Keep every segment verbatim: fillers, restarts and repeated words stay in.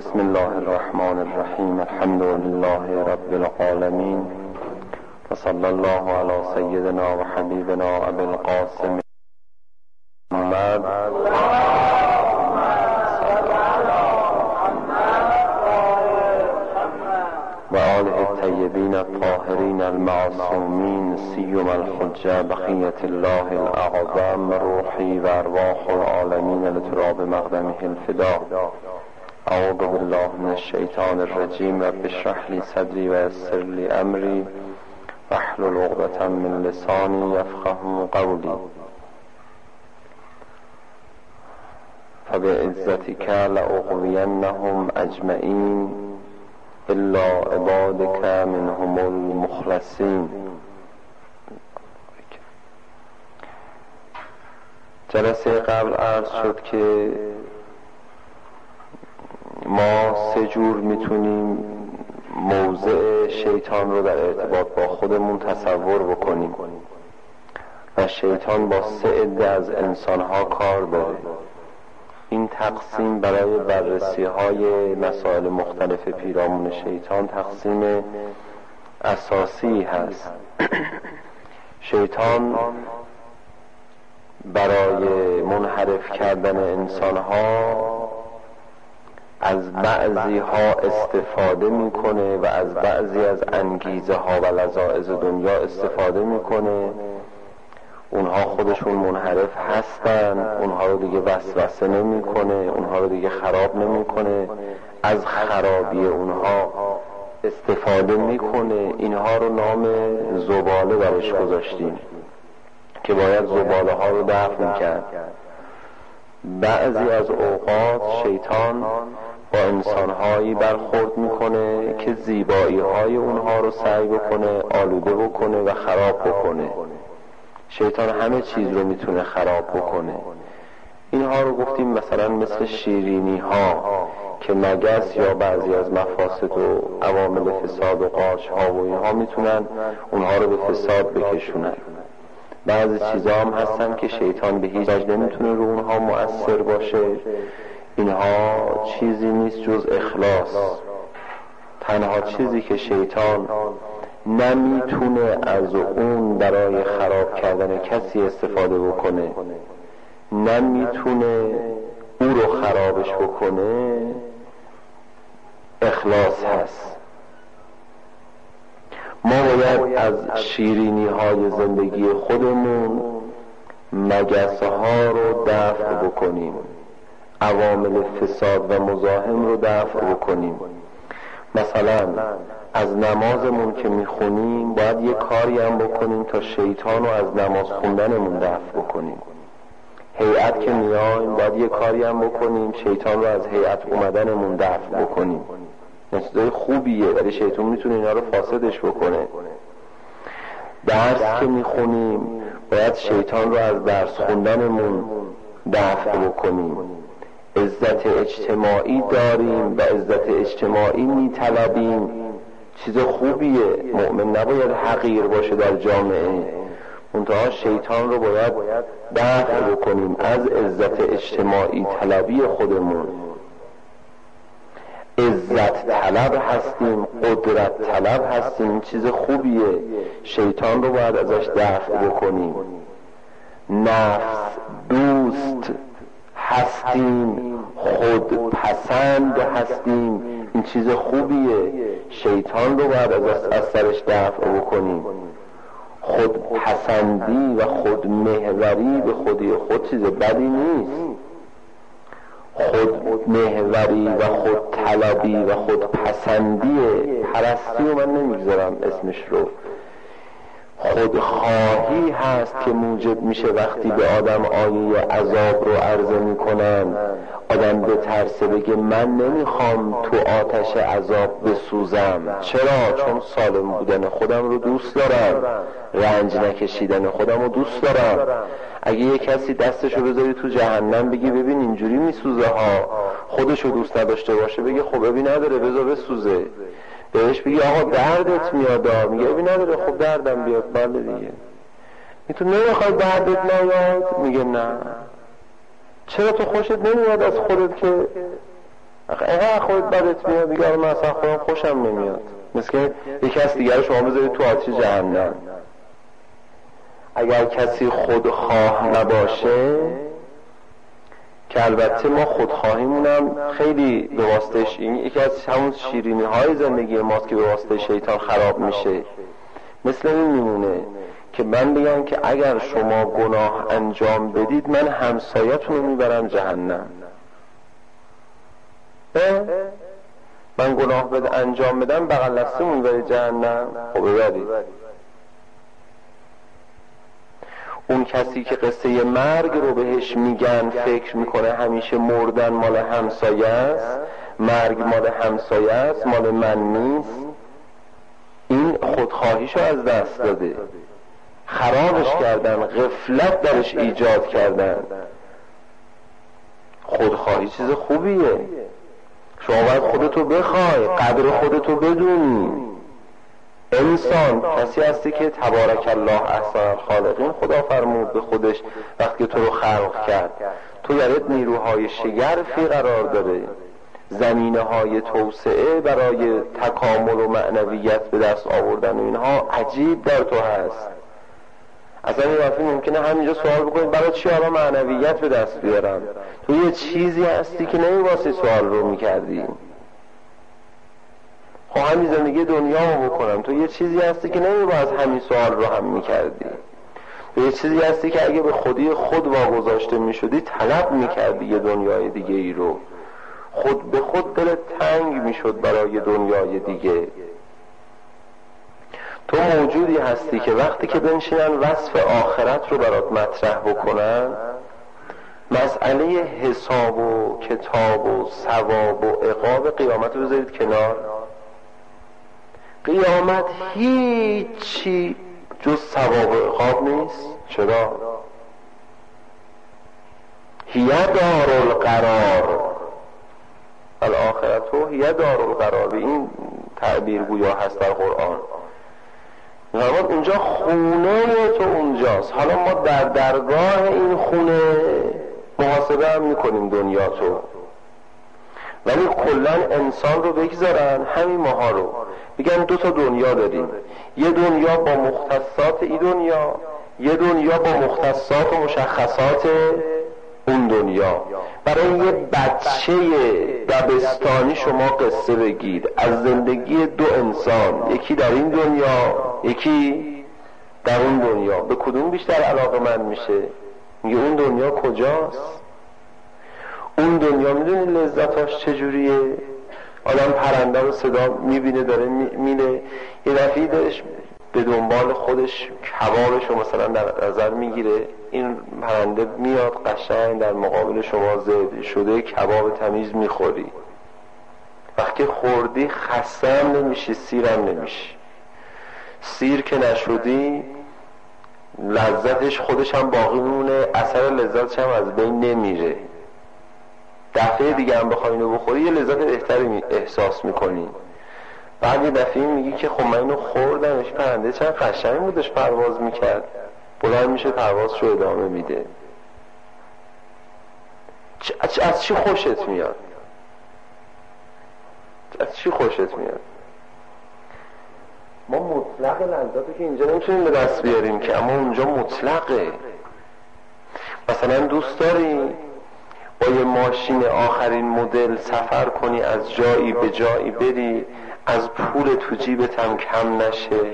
بسم الله الرحمن الرحیم. الحمد لله رب العالمین و صلی الله علی سیدنا و حبیبنا ابی القاسم محمد و آله الطیبین الطاهرین المعصومین، سیما الحجه بقیة الله الاعظم، روحی و ارواح العالمین لتراب مقدمه الفدا. اعوذ بالله من الشیطان الرجیم. رب اشرح لی صدری و یسر لی امری واحلل عقدة من لسانی یفقهوا قولی. فبعزتک لأغوینهم اجمعین الا عبادک منهم المخلصین. جلسه قبل عرض شد که ما سه جور میتونیم موضع شیطان رو در ارتباط با خودمون تصور بکنیم و شیطان با سه عده از انسانها کار داره. این تقسیم برای بررسی های مسائل مختلف پیرامون شیطان تقسیم اساسی هست. شیطان برای منحرف کردن انسانها از بعضی ها استفاده میکنه و از بعضی از انگیزه ها و لذائذ دنیا استفاده میکنه. اونها خودشون منحرف هستن، اونها رو دیگه وسوسه نمیکنه، اونها رو دیگه خراب نمیکنه، از خرابی اونها استفاده میکنه. اینها رو نام زباله برش گذاشتیم که باید زباله ها رو دفن کرد. بعضی از اوقات شیطان با انسانهایی برخورد میکنه که زیبایی های اونها رو سعی بکنه آلوده بکنه و خراب بکنه. شیطان همه چیز رو میتونه خراب بکنه. اینها رو گفتیم مثلا مثل شیرینی ها که مگس یا بعضی از مفاسد و عوامل فساد و قارچ ها و اینها میتونن اونها رو به فساد بکشونن. بعضی چیزا هم هستن که شیطان به هیچ وجه نمیتونه رو اونها مؤثر باشه. اینها چیزی نیست جز اخلاص. تنها چیزی که شیطان نمیتونه از اون برای خراب کردن کسی استفاده بکنه، نمیتونه او رو خرابش بکنه، اخلاص هست. ما باید از شیرینی های زندگی خودمون مگسه ها رو دفع بکنیم، عوامل فساد و مزاحم رو دفع بکنیم. مثلا از نمازمون که میخونیم باید یه کاری هم بکنیم تا شیطان رو از نماز خوندنمون دفع بکنیم. هیئت که میایم باید یه کاری هم بکنیم شیطان رو از هیئت اومدنمون دفع بکنیم. چیزای خوبیه ولی شیطان میتونه اینا رو فاسدش بکنه. درس که میخونیم باید شیطان رو از درس خوندنمون دفع بکنیم. عزت اجتماعی داریم و عزت اجتماعی میطلبیم، چیز خوبیه. مؤمن نباید حقیر باشه در جامعه، منتها شیطان رو باید دفع بکنیم از عزت اجتماعی طلبی خودمون. عزت طلب هستیم، قدرت طلب هستیم، چیز خوبیه. شیطان رو باید ازش دفع بکنیم. نفس دوست هستیم، خود پسند هستیم، این چیز خوبیه. شیطان رو باید از, از سرش دفع بکنیم. خود پسندی و خود محوری به خودی خود چیز بدی نیست. خود محوری و خود طلبی و خود پسندی پرستی رو من نمیگذارم اسمش رو. خودخواهی هست که موجب میشه وقتی به آدم آیه عذاب رو عرضه میکنن آدم به ترسه بگه من نمیخوام تو آتش عذاب بسوزم. چرا؟ چون سالم بودن خودم رو دوست دارم، رنج نکشیدن خودم رو دوست دارم. اگه یه کسی دستشو بذاری تو جهنم بگی ببین اینجوری میسوزه ها، خودشو دوست نداشته باشه بگه خب ببین نداره بذار بسوزه. بهش بگی آقا دردت میاد، میگه ببین نداره خب دردم بیاد. بله دیگه. تو نمیخوای دردت نیاد؟ میگه نه. چرا تو خوشت نمیاد از خودت که اینقدر خودت بدت میاد دیگه، من اصلا خودم خوشم نمیاد. مثل که یک کس دیگر رو شما بذارید تو آتش جهنم. اگر کسی خودخواه نباشه، که البته ما خودخواهیمونم خیلی به واسطش، این یکی از همون شیرینی های زندگی ماست که به واسطه شیطان خراب میشه. مثل این میمونه که من بگم که اگر شما گناه انجام بدید من همسایتون رو میبرم جهنم. من گناه بده انجام بدم بغل دستمون میبرید جهنم. خب ببرید. اون کسی که قصه مرگ رو بهش میگن فکر میکنه همیشه مردن مال همسایه است، مرگ مال همسایه است، مال من نیست، این خودخواهیشو از دست داده، خرابش کردن، غفلت درش ایجاد کردن. خودخواهی چیز خوبیه، شما باید خودتو بخوای، قدر خودتو بدونی. انسان کسی هستی که تبارک الله احسن الخالقین خدا فرمود به خودش وقتی تو رو خلق کرد. تو درت نیروهای شگرفی قرار داره، زمینه های توسعه برای تکامل و معنویت به دست آوردن و اینها عجیب در تو هست. اصلا این وقتی ممکنه همینجا سوال بکنید برای چی حالا معنویت به دست بیارم؟ تو یه چیزی هستی که نمی‌واسه سوال رو میکردی. خب همین زندگی دنیا رو بکنم، تو یه چیزی هستی که نمی‌باید همین سوال رو هم میکردی. تو یه چیزی هستی که اگه به خودی خود واگذاشته میشدی طلب میکردی یه دنیای دیگه ای رو، خود به خود دلت تنگ میشد برای دنیای دیگه. تو موجودی هستی که وقتی که بنشینن وصف آخرت رو برات مطرح بکنن، مسئله حساب و کتاب و ثواب و عقاب قیامت رو بذارید کنار. قیامت هیچی جز ثواب و عقاب نیست. چرا؟ هی دار القرار الاخرتو هی دار القرار، به این تعبیر گویا هست در قرآن. نماد اونجا خونه تو اونجاست. حالا ما در درگاه این خونه محاسبه هم میکنیم دنیا تو، ولی کلن انسان رو بگذارن همین ماها رو بگن دو تا دنیا داریم، یه دنیا با مختصات این دنیا، یه دنیا با مختصات و مشخصات اون دنیا. برای یه بچه دبستانی شما قصه بگید از زندگی دو انسان، یکی در این دنیا یکی در اون دنیا، به کدوم بیشتر علاقه من میشه؟ میگه اون دنیا کجاست؟ اون دنیا میدونی لذتاش چجوریه؟ آدم پرنده رو صدا میبینه داره میله، یه دفعی دارش به دنبال خودش کبابش رو مثلا در نظر میگیره، این پرنده میاد قشنگ در مقابل شما ذبح شده کباب تمیز میخوری. وقتی خوردی خسته هم نمیشی، سیرم نمیشی. سیر که نشدی لذتش خودش هم باقی میمونه، اثر لذتش هم از بین نمیره. دفعه دیگه هم بخوای اینو بخوری یه لذت بهتری احساس میکنی. بعد یه دفعه میگی که خب من اینو خوردمش، پرنده چند قشنگ بودش پرواز میکرد، بلند میشه پروازشو ادامه میده. از چی خوشت میاد؟ از چی خوشت میاد؟ ما مطلق لذتی که اینجا نمیتونیم به دست بیاریم که، اما اونجا مطلقه. مثلا دوست داری با یه ماشین آخرین مدل سفر کنی، از جایی به جایی بری، از پول تو جیبت هم کم نشه؟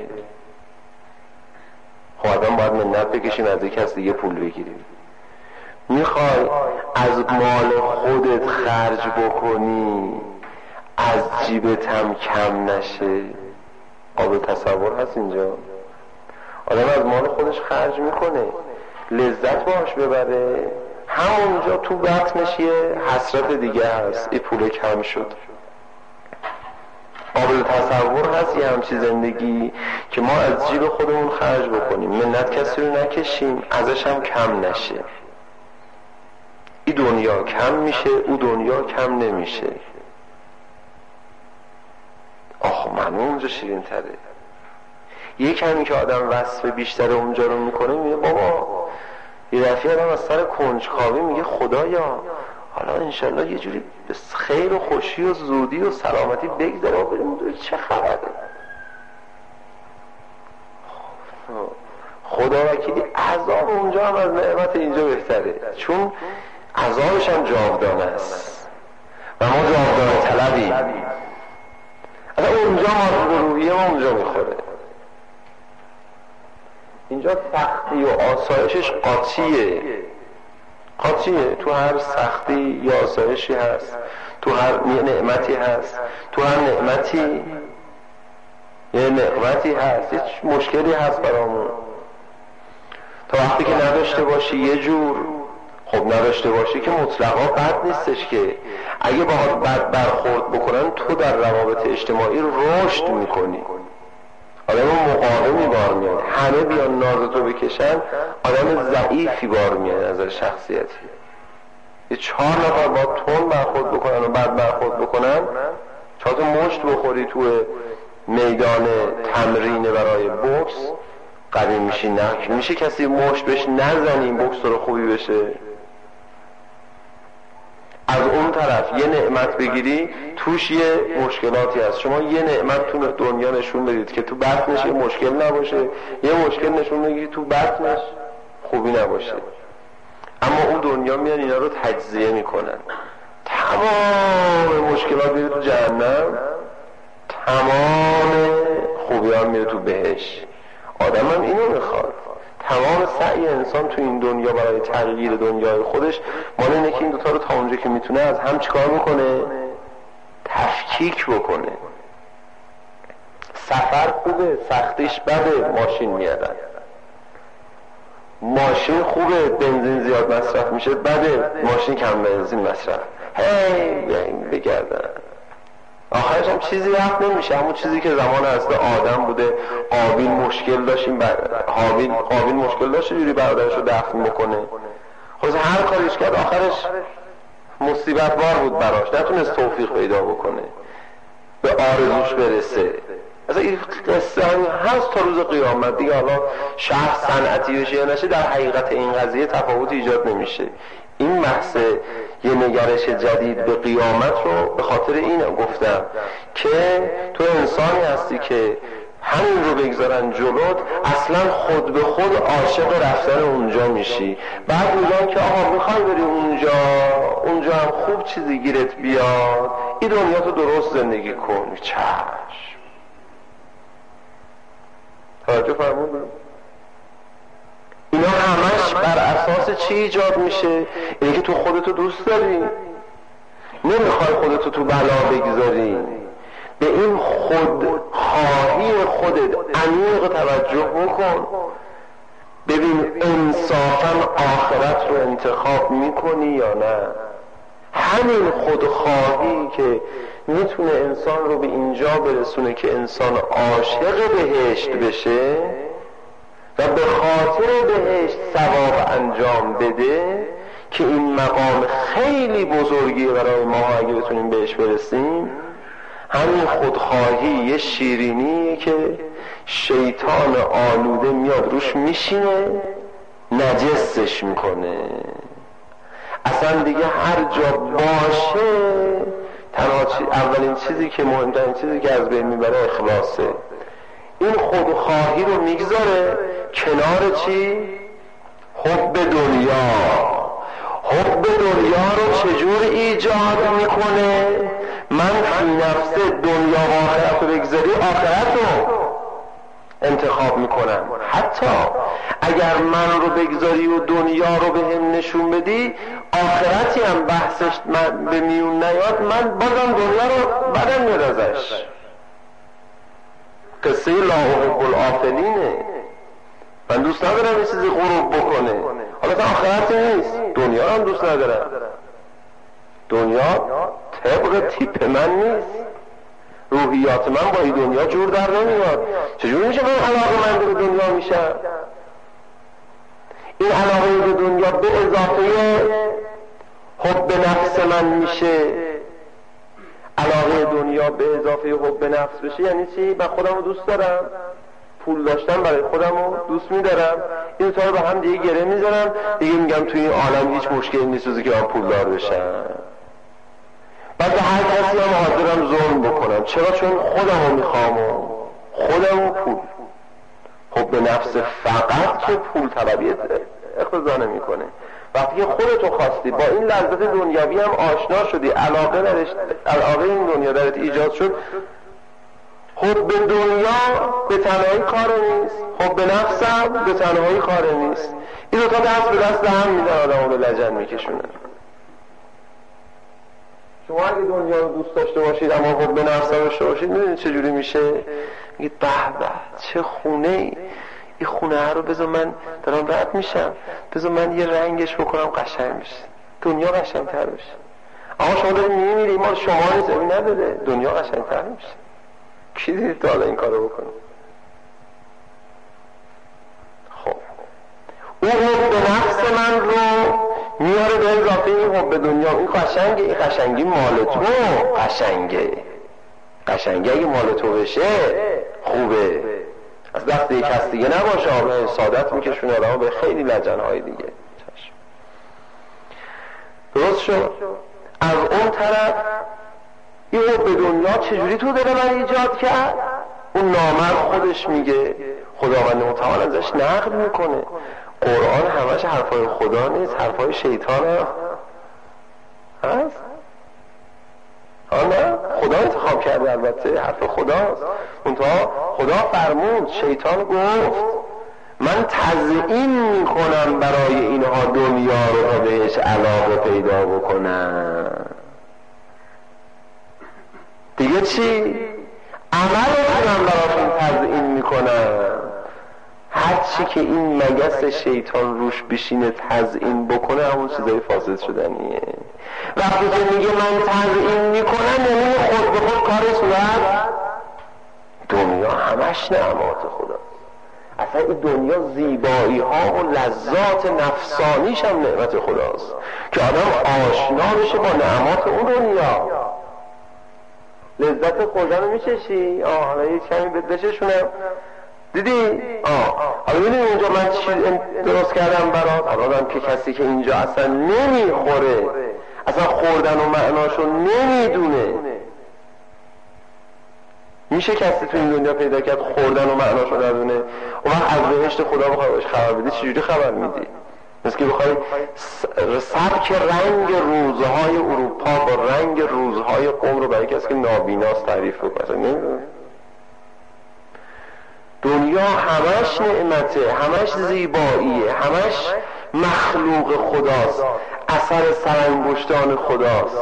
خب آدم باید منت بکشیم از یک کس دیگه پول بگیریم. میخوای از مال خودت خرج بکنی از جیبت هم کم نشه؟ قابل تصور هست اینجا؟ آدم از مال خودش خرج میکنه لذت باش ببره، همونجا تو بطنش یه حسرت دیگه هست، این پول کم شد. قابل تصور هست یه همچی زندگی که ما از جیب خودمون خرج بکنیم، منت کسی رو نکشیم ازش هم کم نشه. این دنیا کم میشه، او دنیا کم نمیشه. آخ من اونجا شیرین تره. یه کمی که آدم وصف بیشتر اونجا رو میکنه میگه بابا، یه دفعه آدم از سر کنجکاوی میگه خدایا حالا انشالله یه جوری به خیر و خوشی و زودی و سلامتی بگذره و بریم چه خبره. خدا وکیلی عذاب اونجا هم از نعمت اینجا بهتره، چون عذابش هم جاودانه است و ما جاودانه طلبیم. اصلا اونجا ما روحیه ما اونجا میخوره. اینجا سختی و آسایشش قاطیه قاطیه تو هر سختی یا آسایشی هست، تو هر نعمتی هست، تو هر نعمتی یه نعمتی هست، هیچ مشکلی هست برامون. تا وقتی که نداشته باشی یه جور، خب نداشته باشی که مطلقا بد نیستش، که اگه باهات بد برخورد بکنن تو در روابط اجتماعی رشد میکنی، آدم مقاومی بار میاد. همه بیان نازتو بکشن، آدم ضعیفی بار میاد از شخصیتی. یه چهار نفر با تون برخورد بکنن و بد برخورد بکنن، چهار تا مشت بخوری تو میدان تمرین برای بوکس، قوی میشی. نه میشه کسی مشت بهش نزنی بوکس رو خوبی بشه. از اون طرف یه نعمت بگیری توش یه مشکلاتی هست. شما یه نعمت تو دنیا نشون بدید که تو بطنش یه مشکل نباشه، یه مشکل نشون بدید تو بطنش خوبی نباشه، اما اون دنیا میان اینا رو تجزیه میکنن. تمام مشکلات میره تو جهنم، تمام خوبیان میره تو بهشت. آدم هم اینو میخواد. تمام سعی انسان تو این دنیا برای تغییر دنیای خودش مال اینه که این دوتا رو تا اونجا که میتونه از هم چیکار بکنه؟ تفکیک بکنه. سفر خوبه، سختیش بده، ماشین میادن. ماشین خوبه، بنزین زیاد مصرف میشه، بده، ماشین کم بنزین مصرف. هی بیاین بگردن، آخرش هم چیزی رفت نمیشه. همون چیزی که زمان اصل آدم بوده، قابیل مشکل داشتیم، قابیل قابیل مشکل داشت جوری برادرش رو دفن بکنه. خب هر کاریش کرد آخرش مصیبت بار بود براش، نتونست توفیق پیدا بکنه به آرزوش برسه. اصلا این قصه هم هست تا روز قیامت دیگه. حالا شهر صنعتی بشه یا نشه، در حقیقت این قضیه تفاوت ایجاد نمیشه. این محض یه نگرش جدید به قیامت رو به خاطر این گفتم که تو انسانی هستی که همین رو بگذارن جلوت، اصلا خود به خود عاشق رفتن اونجا میشی. بعد میگن که آقا میخوای بری اونجا، اونجا هم خوب چیزی گیرت بیاد، این دنیا تو درست زندگی کن. چشم. توجه فرمودید؟ اینا همش بر اساس چی ایجاد میشه؟ اینه که تو خودتو دوست داری، نمیخوای خودتو تو بلا بگذاری. به این خودخواهی خودت عمیق توجه بکن، ببین انصافا آخرت رو انتخاب میکنی یا نه. همین خودخواهی که میتونه انسان رو به اینجا برسونه که انسان عاشق بهشت بشه و به خاطر بهشت ثواب انجام بده، که این مقام خیلی بزرگیه برای ما اگه بتونیم بهش برسیم. همین خودخواهی یه شیرینی که شیطان آلوده میاد روش میشینه، نجسش میکنه. اصلا دیگه هر جا باشه، تنها چی... اولین چیزی که مهمترین چیزی که از بین میبره اخلاصه. این خودخواهی رو میگذاره کنار چی؟ حب دنیا. حب دنیا رو چجور ایجاد میکنه؟ من فی نفس دنیا و آخرت رو بگذاری، آخرت رو انتخاب میکنم. حتی اگر من رو بگذاری و دنیا رو به هم نشون بدی، آخرتی هم بحثش من به میون نیاد، من بازم دنیا رو بدم میاد ازش. قصه لا احب الآفلینه. من دوست ندارم یه چیزی غروب بکنه. حالا تا آخرت نیست، دنیا هم دوست ندارم. دنیا طبق تیپ من نیست، روحیات من با این دنیا جور در نمیاد. چجور میشه من علاقه من به دنیا میشم؟ این علاقه به دنیا به اضافه حب نفس من میشه. علاقه دنیا به اضافه حب نفس بشه یعنی چی؟ من خودم رو دوست دارم، پول داشتم برای خودم رو دوست میدارم، این تا رو به هم دیگه گره میذارم، دیگه میگم توی این عالم هیچ مشکلی نیست که من پولدار بشم. بعد به هر کسی هم حاضرم ظلم بکنم. چرا؟ چون خودم رو میخوام و خودم و پول. خب به نفس فقط که پول طلبیت اقتضا نمیکنه. وقتی که خودتو خواستی با این لذت دنیوی هم آشنا شدی، علاقه درش، علاقه این دنیا درت ایجاد شد، خب به دنیا به تنهایی کار نیست، خب به نفسم به تنهایی کار نیست. این دوتا دست به دست هم میدن، آدم رو به لجن میکشونن. شما اگه دنیا رو دوست داشته باشید اما خب به نفس داشته باشید، میدونید چجوری میشه؟ میگید به به چه خونه ای، این خونه رو بذار من دارم رد میشم، بذار من یه رنگش بکنم قشنگ میشه، دنیا قشنگتر بشه. اما شما دارید میمیرید، ما شما نیست این نداده، دنیا قشنگتر میشه. کی دیدید تا حالا این کارو بکنه؟ خب اون حب به نفس من رو میاره به اضافه این حب دنیا. این قشنگه، این قشنگی مال تو، قشنگه قشنگه اگه مال تو بشه خوبه، از دست یک کس دیگه نباشه. آبه سادت میکشونه آدم به خیلی لجنهای دیگه. درست شد؟ از اون طرف این حب دنیا چجوری تو دل من ایجاد کرد؟ اون نامرد خودش میگه، خداوند متعال ازش نقل میکنه قرآن همش حرفای خدا نیست، حرفای شیطان هست. آنه خدا انتخاب کرده، البته حرف خداست، منتها خدا فرمود، شیطان گفت من تزیین میکنم برای اینها دنیا رو تا بهش علاقه پیدا بکنم. دیگه چی؟ عمل رو من براشون تزیین میکنم. هرچی که این مگس شیطان روش بشینه تزیین بکنه همون چیزای فاسد شدنیه. وقتی که میگه من تزیین میکنم یعنی خود به خود کار صورت دنیا همش نعمات خدا. اصلا این دنیا زیبایی ها و لذات نفسانیش هم نعمت خداست که آدم آشنا بشه با نعمات اون دنیا. لذت خوردن رو میچشی؟ آه حالا یه کمی بهت بچشونم، دیدی؟ آه حالا میدونی اونجا من چی درست کردم برات؟ حالا که کسی که اینجا اصلا نمیخوره، اصلا خوردن و معناشو نمیدونه، میشه کسی تو این دنیا پیدا کرد خوردن و معناشو ندونه؟ و وقت از بهشت خدا بخوای باش خبر بدی چجوری خبر میدی؟ مثل که بخوای سبک رنگ روزهای اروپا با رنگ روزهای قم رو برای کسی که نابیناست تعریف بکنه. نمیدونه. دنیا همش نعمته، همش زیباییه، همش مخلوق خداست، اثر سرانگشتان خداست.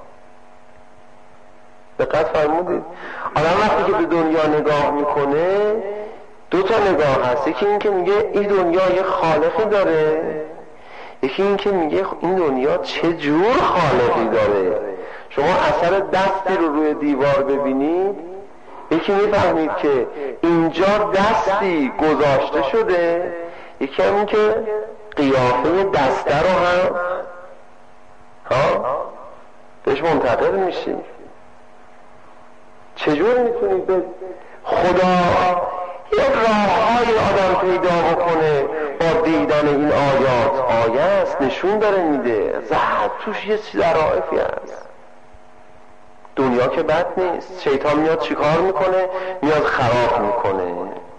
دقت فرمودید؟ آدم وقتی که به دنیا نگاه میکنه دو تا نگاه هست. یکی این که میگه این دنیا یه خالقی داره، یکی این که میگه این دنیا چه جور خالقی داره. شما اثر دستی رو روی دیوار ببینید، یکی میفهمید که اینجا دستی گذاشته شده، یکی هم این که قیافه دسته رو هم ها بهش منتقل میشی. چجور میتونید به خدا یک راههای آدم پیدا بکنه با دیدن این آیات؟ آیه است، نشون داره میده، زهد توش یه ظرافتی هست. دنیا که بد نیست، شیطان میاد چیکار میکنه؟ میاد خراب میکنه.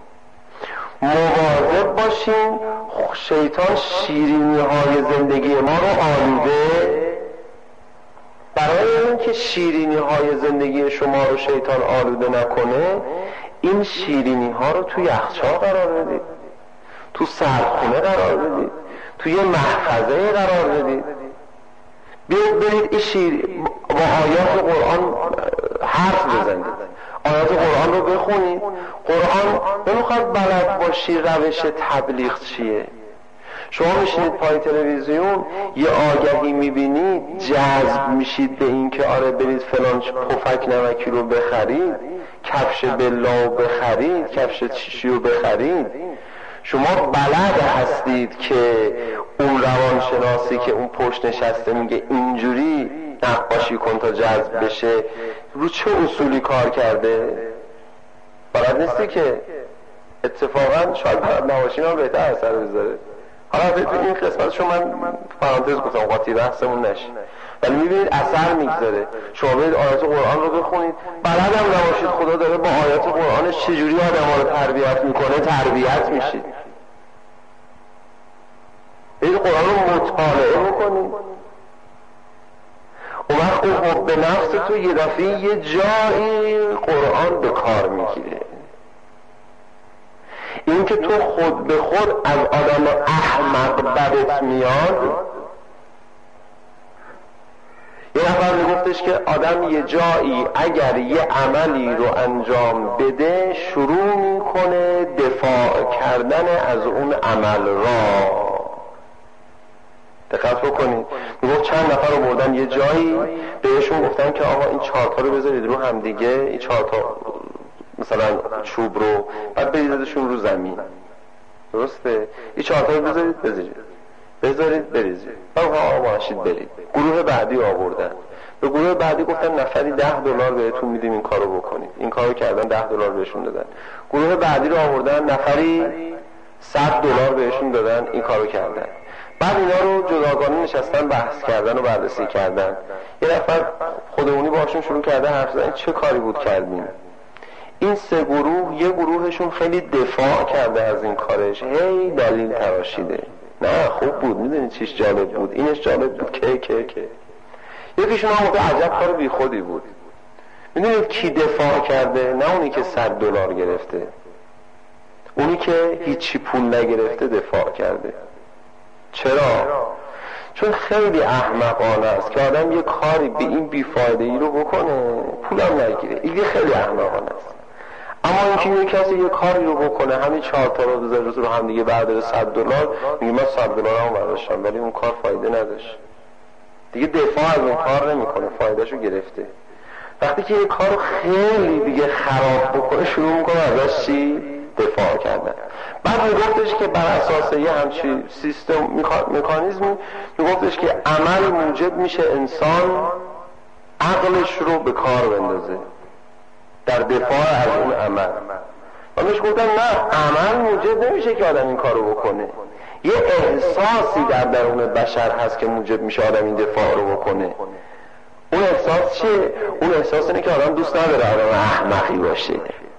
مواظب باشیم شیطان شیرینی های زندگی ما رو آلوده، برای اینکه شیرینی های زندگی شما رو شیطان آلوده نکنه این شیرینی ها رو توی یخچال قرار بدید، تو سردخونه قرار بدید، توی محفظه قرار بدید. بیاید برید این شیر با آیات قرآن حرف بزنید، آیات قرآن رو بخونید. قرآن نمیخواد بلد باشی روش تبلیغ چیه. شما میشینید پای تلویزیون یه آگهی میبینید جذب میشید به این که آره برید فلان پفک نمکی رو بخرید، کفش بلا رو بخرید، کفش چیشی رو بخرید. شما بلد هستید که اون روانشناسی که اون پشت نشسته میگه اینجوری نقاشی کن تا جذب بشه رو چه اصولی کار کرده؟ بلد نیستی که اتفاقا شاید نواشی هم بهتر اثر بذاره. حالا تو این قسمتشو من پرانتز گفتم قاطی بحثمون نشه، ولی میبینید اثر میگذاره. شما برید آیات قرآن رو بخونید، بلدم نباشید خدا داره با آیات قرآنش چجوری آدم‌ها رو تربیت میکنه تربیت میشید. برید قرآن رو مطالعه بکنید، اون وقت اون حب به نفس تو یه دفعه یه جایی قرآن به کار میگیره. این که تو خود به خود از آدم احمق بدت میاد. یه نفر میگفتش که آدم یه جایی اگر یه عملی رو انجام بده شروع میکنه دفاع کردن از اون عمل را. دقت بکنید، میگفت چند نفر رو بردن یه جایی، بهشون گفتن که آقا این چهارتا رو بذارید رو هم دیگه، این چهارتا مثلا چوب رو بعد بریزیدشون رو زمین، درسته؟ این چهارتا رو بذارید بذارید بذارید بریزید، آقا باشید برید. گروه بعدی آوردن، به گروه بعدی گفتن نفری ده دلار بهتون میدیم این کارو بکنید. این کارو کردن، ده دلار بهشون دادن. گروه بعدی رو آوردن، نفری صد دلار بهشون دادن، این کارو کردن. بعد اینا رو جداگانه نشستن بحث کردن و بررسی کردن. یه نفر خودمونی باشون شروع کرده حرف زدن چه کاری بود کردیم. این سه گروه، یه گروهشون خیلی دفاع کرده از این کارش، هی دلیل تراشیده، نه خوب بود، میدونی چیش جالب بود، اینش جالب بود، که که که یکیشون هم موقع عجب کار بی خودی بود. میدونید کی دفاع کرده؟ نه اونی که صد دلار گرفته، اونی که هیچی پول نگرفته دفاع کرده. چرا؟ چون خیلی احمقانه است که آدم یه کاری به این بیفایده ای رو بکنه پولم نگیره، این خیلی احمقانه است. اما اینکه یه کسی یه کاری رو بکنه همین چهار تا رو بذاره رو هم دیگه بعد صد دلار میگه من صد دلار هم برداشتم ولی اون کار فایده نداشت، دیگه دفاع از اون کار نمیکنه، فایدهشو گرفته. وقتی که یه کارو خیلی دیگه خراب بکنه شروع میکنه ازش چی؟ دفاع کردن. بعد میگفتش که بر اساس یه همچی سیستم مکانیزمی میگفتش که عمل موجب میشه انسان عقلش رو به کار بندازه در دفاع از اون عمل. و بهش گفتن نه، عمل موجب نمیشه که آدم این کارو بکنه، یه احساسی در درون بشر هست که موجب میشه آدم این دفاع رو بکنه. اون احساس چیه؟ اون احساس اینه که آدم دوست نداره آدم احمقی باشه.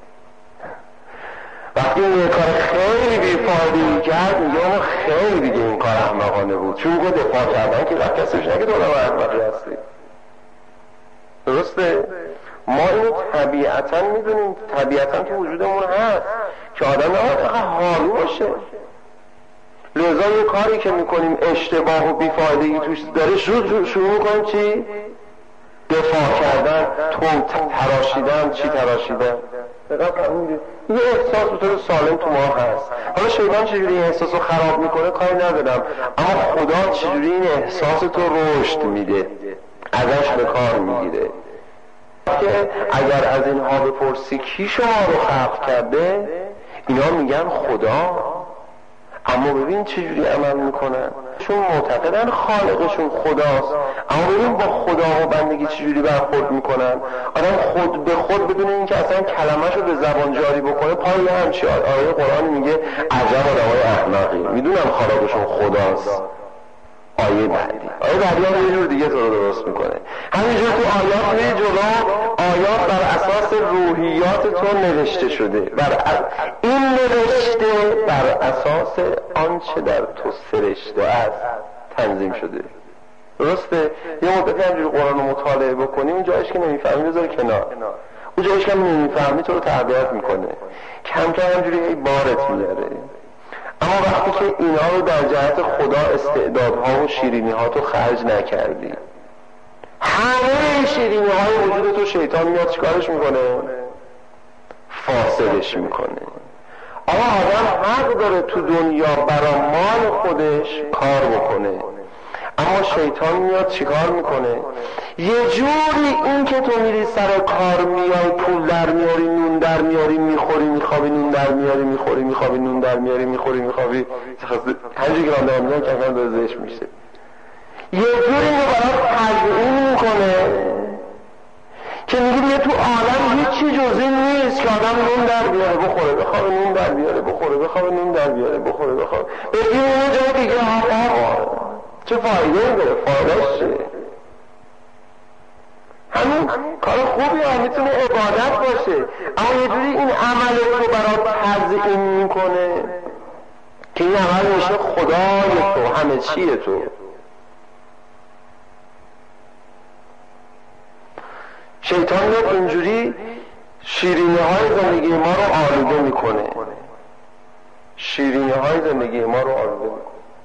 وقتی اون یه کار خیلی بیفایده‌ای کرد میگه اون خیلی دیگه این کار احمقانه بود، چون میگه دفاع کردن که وقت کسیش نگه دولم احمقی هستی. درسته؟ ما اینو طبیعتا میدونیم، طبیعتا تو وجودمون هست که آدم نباید فقط حالو باشه. لذا یه کاری که میکنیم اشتباه و بیفایدگی توش داره شروع شروع میکنیم چی؟ دفاع کردن، تو تراشیدن، چی تراشیدن. یه احساس به طور سالم تو ما هست. حالا شیطان چجوری این احساس رو خراب میکنه کاری ندارم، اما خدا چجوری این احساس تو رشد میده، ازش به کار میگیره. که اگر از اینها بپرسی کی شما رو خلق کرده، اینا میگن خدا. اما ببین چجوری عمل میکنن، چون معتقدن خالقشون خداست، اما ببین با خدا و بندگی چجوری برخورد میکنن. آدم خود به خود بدون اینکه اصلا کلمه‌شو به زبان جاری بکنه پای همچی آیه قرآن میگه عجب آدمای احمقی، میدونم خالقشون خداست. آیه بعدی آیه بعدی هم یه جور دیگه تو رو درست میکنه. همینجور تو آیات میره جلو، آیات بر اساس روحیات تو نوشته شده، بر این نوشته بر اساس آنچه در تو سرشته است تنظیم شده. درسته؟ یه مدتی همجوری قرآن رو مطالعه بکنی، اون جایش که نمیفهمی بذاری کنار، اون جایش که نمیفهمی تو رو تربیت میکنه، کم کم همجوری هی بارت میاره. اما وقتی که اینا رو در جهت خدا استعدادها و شیرینی ها تو خرج نکردی، همه شیرینی های وجود تو شیطان میاد چیکارش میکنه؟ فاسدش میکنه. اما آدم حق داره تو دنیا برای مال خودش کار بکنه، اما شیطان میاد چیکار میکنه؟ یه جوری این که تو میری سر کار میای پول در میاری، نون در میاری، میخوری میخوابی، نون در میاری، میخوری میخوابی، نون در میاری، میخوری میخوابی، هرچی که من دارم میگم که اصلا داره زشت میشه. یه جوری اینو برای تزیین میکنه که میگه دیگه تو عالم هیچی جز این نیست که آدم نون در بیاره بخوره، بخواه نون در بیاره بخوره، بخواه نون در بیاره بخوره، بخواه بگیم اون جا دیگه آقا چه فایده داره؟ فایدهش چیه؟ همین کار خوبی هم میتونه عبادت باشه، اما یه جوری این عمل رو برات تزیین میکنه که این عمل میشه خدای تو، همه چیه تو. شیطان میاد اینجوری شیرینی های زندگی ما رو آلوده میکنه، شیرینی های زندگی ما رو آلوده میکنه.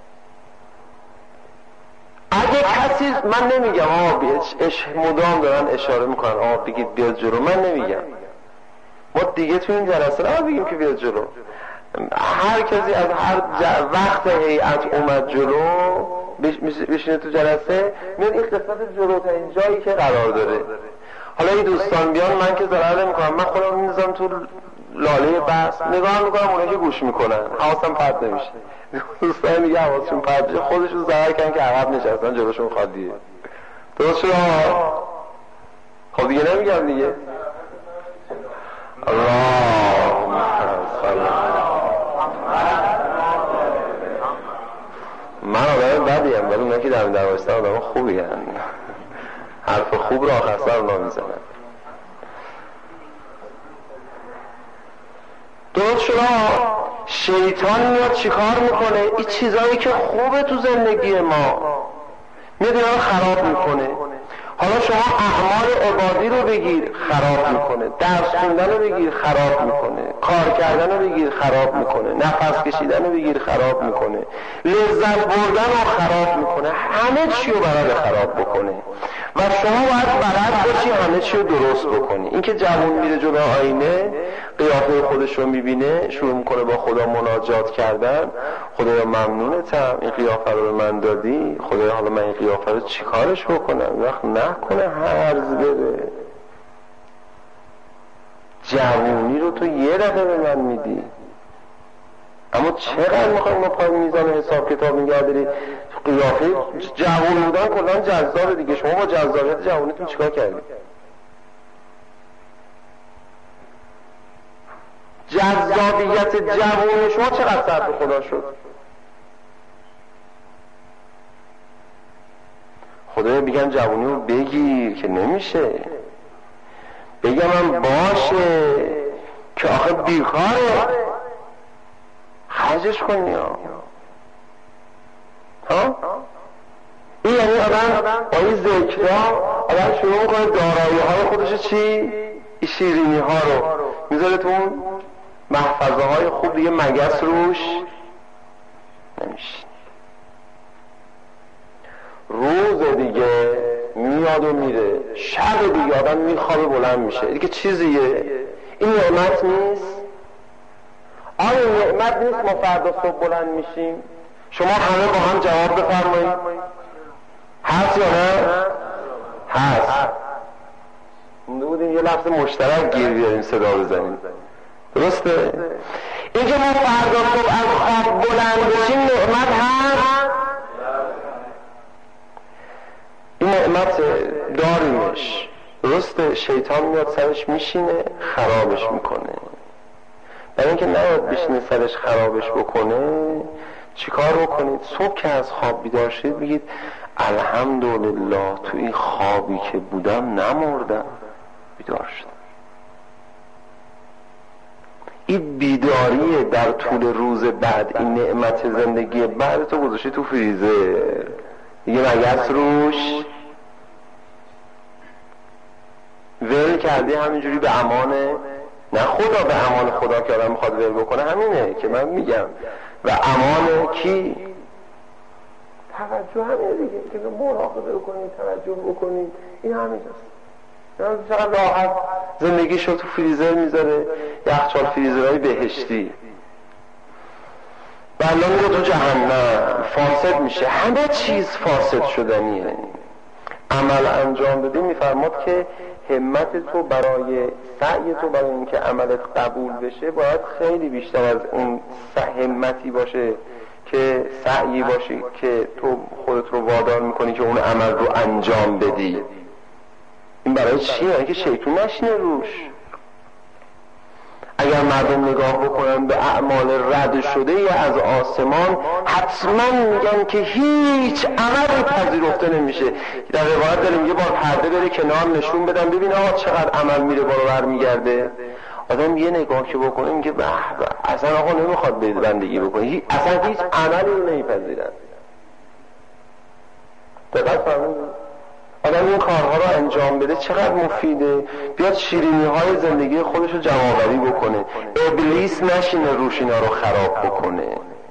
اگه کسی، من نمیگم آه اش مدام دارن اشاره میکنن آه بگید بیاد جلو، من نمیگم، ما دیگه تو این جلسه نه بگیم که بیاد جلو. هر کسی از هر وقت هیئت اومد جلو بشینه تو جلسه، میاد این قسمت جلوترین جایی که قرار داره. حالا این دوستان بیان، من که ضرر نمیکنم، من خودم میذارم تو لاله بس نگاه میکنم، اونایی که گوش میکنن حواسم پرت نمیشه. دوستان میگه حواسشون پرت بشه، خودشون ضرر کردن که عقب نشستن جلوشون خالیه. درست شد؟ خب دیگه نمیگم دیگه. اللهم صل. من آدم بدیم ولی اونایی که در این دروایستان آدم خوبی هن. حرف خوب را آخر سر اونا میزنن. درست شد؟ شیطان میاد چیکار میکنه؟ این چیزایی که خوبه تو زندگی ما میاد اینا رو خراب میکنه. حالا شما اعمال عبادی رو بگیر خراب میکنه، درس خوندن رو بگیر خراب میکنه، کار کردن رو بگیر خراب میکنه، نفس کشیدن رو بگیر خراب میکنه، لذت بردن رو خراب میکنه، همه چی رو برای خراب بکنه. و شما باید بلد باشی همه چی رو درست بکنی. این که جوان میره جلو آینه قیافه خودش رو میبینه، شروع میکنه با خدا مناجات کردن، خدایا ممنونتم این قیافه رو به من دادی، خدایا حالا من این قیافه رو چی کارش بکنم؟ وقت نکنه هرز بره. جوانی رو تو یه دفعه به من میدی، اما چقدر میخوایی ما پای میزان حساب کتاب نگه داری؟ قیافه جوان بودن کلان جذابه دیگه. شما با جذابیت جوانیتون چیکار کردید؟ جذابیت جوان شما چقدر صرف خدا شد؟ خدایا بگم جوانی رو بگیر که نمیشه، بگم من باشه که آخه بیکاره خرجش کنی ها ها این یعنی آدم با این ذکرها آدم شروع میکنه دارایی های خودش چی؟ شیرینی ها رو میذاره تو اون محفظه های خوب، دیگه مگس روش نمیشه. روز دیگه میاد و میره، شب دیگه آدم میخوابه بلند میشه، دیگه چیزیه. این نعمت نیست؟ آیا نعمت نیست ما فردا صبح بلند میشیم؟ شما همه با هم جواب بفرمایید. هست یا نه؟ هست. مونده بودیم یه لفظ مشترک گیر بیاریم صدا بزنیم. درسته؟ این که ما فردا صبح از خواب بلند بشیم نعمت هست؟ این نعمت داریمش. درسته؟ شیطان میاد سرش میشینه خرابش میکنه. برای اینکه نیاد بشینه سرش خرابش بکنه چیکار بکنید؟ صبح که از خواب بیدار شدید بگید الحمدلله تو این خوابی که بودم نمردم، بیدار شدم. این بیداریه در طول روز بعد، این نعمت زندگی بعد تو گذاشتی تو فریزر دیگه مگس روش ول کردی، همینجوری به امان نه خدا، به امان خدا که آدم میخواد ول بکنه همینه که من میگم، و امان کی؟ توجه همینه دیگه که مراقبه بکنید، توجه بکنید، این همینجاست. چقدر راحت زندگی شو تو فریزر میذاره، یخچال فریزرهای بهشتی، و الان میره تو جهنم فاسد میشه، همه چیز فاسد شدنیه. عمل انجام بدی میفرماد که همت تو برای سعی تو برای اینکه عملت قبول بشه باید خیلی بیشتر از اون همتی باشه که سعی باشی که تو خودت رو وادار میکنی که اون عمل رو انجام بدی. این برای چیه؟ اینکه شیطون نشینه روش. اگر مردم نگاه بکنن به اعمال رد شده از آسمان، حتما میگن که هیچ عملی پذیرفته نمیشه. در روایت داریم یه بار پرده بره کنار نشون بدن ببین آقا چقدر عمل میره بالا برمیگرده. آدم یه نگاه که بکنه میگه به به، اصلا آقا نمیخواد بندگی بکنه، اصلا هیچ عملی نمیپذیرن. دقیق فهمید؟ آدم این کارها رو انجام بده چقدر مفیده، بیاد شیرینی های زندگی خودش رو جمع‌آوری بکنه، ابلیس نشینه روش اینا رو خراب بکنه.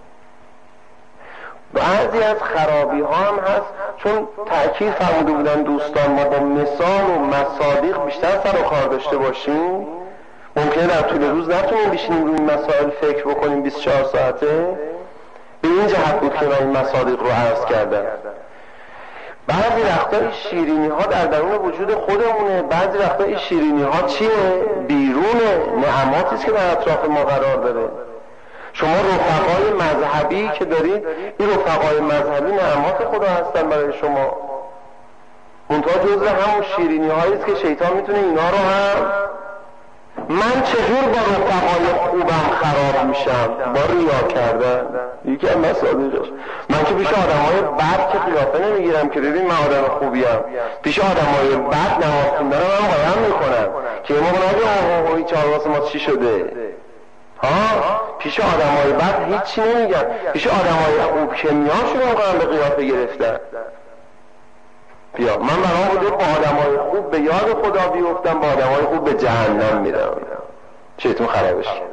بعضی از خرابی ها هم هست چون تأکید فرموده بودن دوستان ما با مثال و مصادیق بیشتر سر و کار داشته باشیم. ممکنه در طول روز نتونیم بشینیم روی این مسائل فکر بکنیم بیست و چهار ساعته. به این جهت بود که من این مصادیق رو عرض کردم. بعضی وقتا این شیرینی ها در درون وجود خودمونه، بعضی وقتا این شیرینی ها چیه؟ بیرونه، نعماتی است که در اطراف ما قرار داره. شما رفقای مذهبی که دارید، این رفقای مذهبی نعمات خدا هستن برای شما. منتها جزء همون شیرینی هایی است که شیطان میتونه اینا رو هم. من چجور با رفقای خوبم خراب میشم؟ با ریا کردن یکی از مصادیقش. من که پیش آدم های بد که قیافه نمیگیرم که ببین من آدم خوبیم، پیش آدم های بد نماز خوندن من قایم میکنم که ما نگه اوه این چهارواس ما چی شده. ها پیش آدم های بد هیچی نمیگم، پیش آدم های خوب که میان شروع میکنم به قیافه گرفتن. بیا من برام بوده با آدم های خوب به یاد خدا بیفتم، با آدم های خوب به جهنم میرم. شیطان خرابش کرد.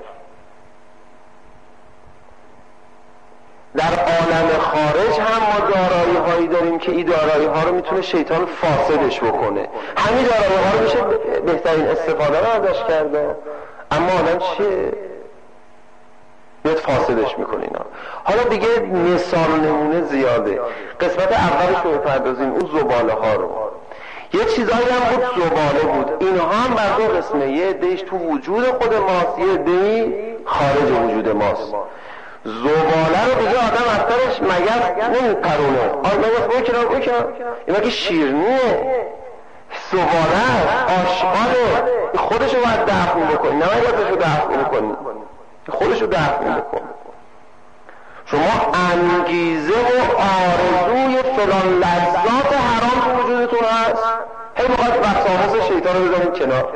در عالم خارج هم ما دارایی هایی داریم که این دارایی ها رو میتونه شیطان فاسدش بکنه. همین دارایی ها رو میشه بهترین استفاده رو ازش کرده، اما آدم چیه؟ بیاد فاسدش میکنه اینا. حالا دیگه مثال نمونه زیاده. قسمت اولش رو بپردازیم اون زباله ها رو. یه چیزایی هم بود زباله بود، اینها هم بر دو قسمه، یه عده‌اش تو وجود خود ماست، یه عده‌ای خارج وجود ماست. زباله رو دیگه آدم از سرش مگس نمیپرونه، مگس بکنم بکنم اینا که شیرنیه، زباله آشغاله، خودشو باید دفن بکنی، نه مگسشو دفن بکنی، خودشو دفن بکن. شما انگیزه و آرزوی فلان لذات حرام تو وجودتون هست، هی میخواید وسواس شیطان رو بزنید کنار.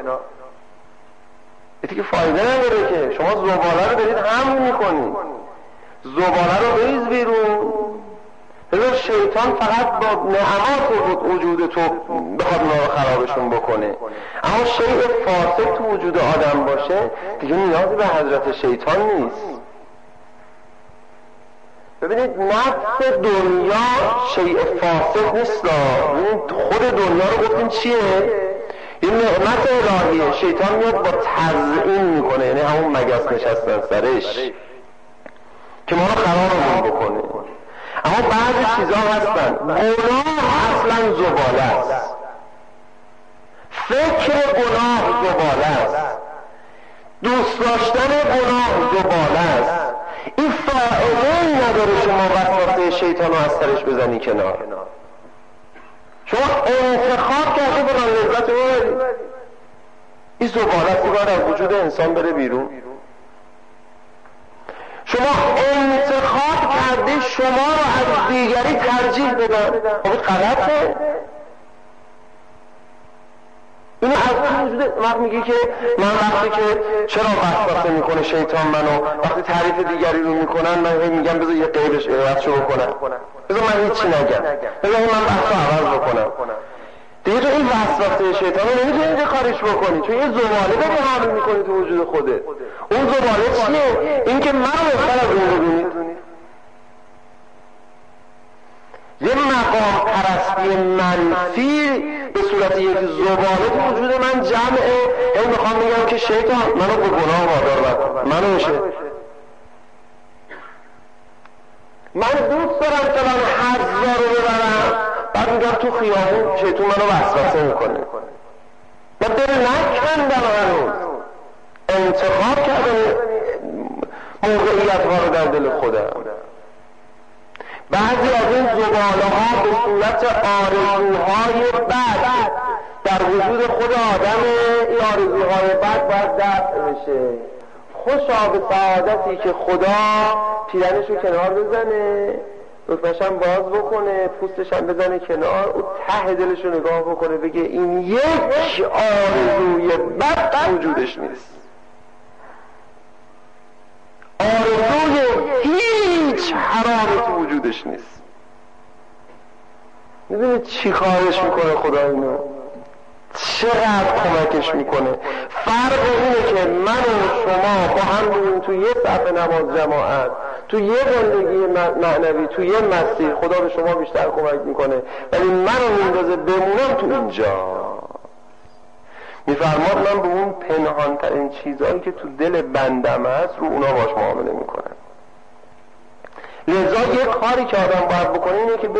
دیگه فایده نداره که شما زباله رو برید حمل میکنید، زباله رو بریز بیرون. بذار شیطان فقط با نعمات وجود تو بخواد اونا رو خرابشون بکنه، اما شیء فاسد تو وجود آدم باشه دیگه نیازی به حضرت شیطان نیست. ببینید نفس دنیا شیء فاسد نیست، خود دنیا رو گفتیم چیه؟ این نعمت الهیه. شیطان میاد با تزیین میکنه، یعنی همون مگس نشستن سرش که ما رو خرابمون بکنه. اما بعضی چیزها هستن گناه اصلا زباله است، فکر گناه زباله است، دوست داشتن گناه زباله است. این فائده نداره شما وسوسه شیطان رو از سرش بزنی کنار. شما انتخاب کرده برای لذت رو، این زباله است، باید از وجود انسان بره بیرون. شما انتخاب کرده شما رو از دیگری ترجیح بدن، خب غلطه. اینو از وجود وقت میگی که من وقتی که چرا وسوسه میکنه شیطان منو، وقتی تعریف دیگری رو میکنن من میگم بذار یه غیرش عوضشو بکنم، بذار من هیچی نگم، بذار من بحثو عوض بکنم. دیگه تو این وسوسه شیطان رو نمیتونی اینجا کارش بکنی، چون یه زباله داری حمل میکنی تو وجود خودت. اون زباله چیه؟ این که منو بهتر از اون ببینید. یه مقام پرستی منفی به صورت یک زباله تو وجود من جمعه. این میخوام بگم که شیطان منو به گناه وادار بکن، منو میشه من دوست دارم فلان حظا رو ببرم، بعد میگم تو خیابون شیطان منو وسوسه میکنه. من دل نکندم، هنوز انتخاب کردم موقعیت ها رو در دل خودم. بعضی از این زباله ها به صورت آرزوهای بد در وجود خود آدم، این آرزوهای بد باید دفع بشه. خوشا به سعادتی که خدا پیرنش رو کنار بزنه، دکمش هم باز بکنه، پوستش هم بزنه کنار، او ته دلش رو نگاه بکنه بگه این یک آرزوی بد وجودش نیست، آرزوی هیچ حرامی تو وجودش نیست. میدونید چی کارش میکنه خدا اینو؟ چقدر کمکش میکنه؟ فرق اینه که من و شما با هم بودیم تو یه صف نماز جماعت، تو یه زندگی معنوی، تو یه مسیر، خدا به شما بیشتر کمک میکنه، ولی منو میندازه بمونم تو اینجا. میفرماد من به اون پنهان ترین چیزهایی که تو دل بندم هست رو اونا باش معامله میکنم. لذا یه کاری که آدم باید بکنه اینه که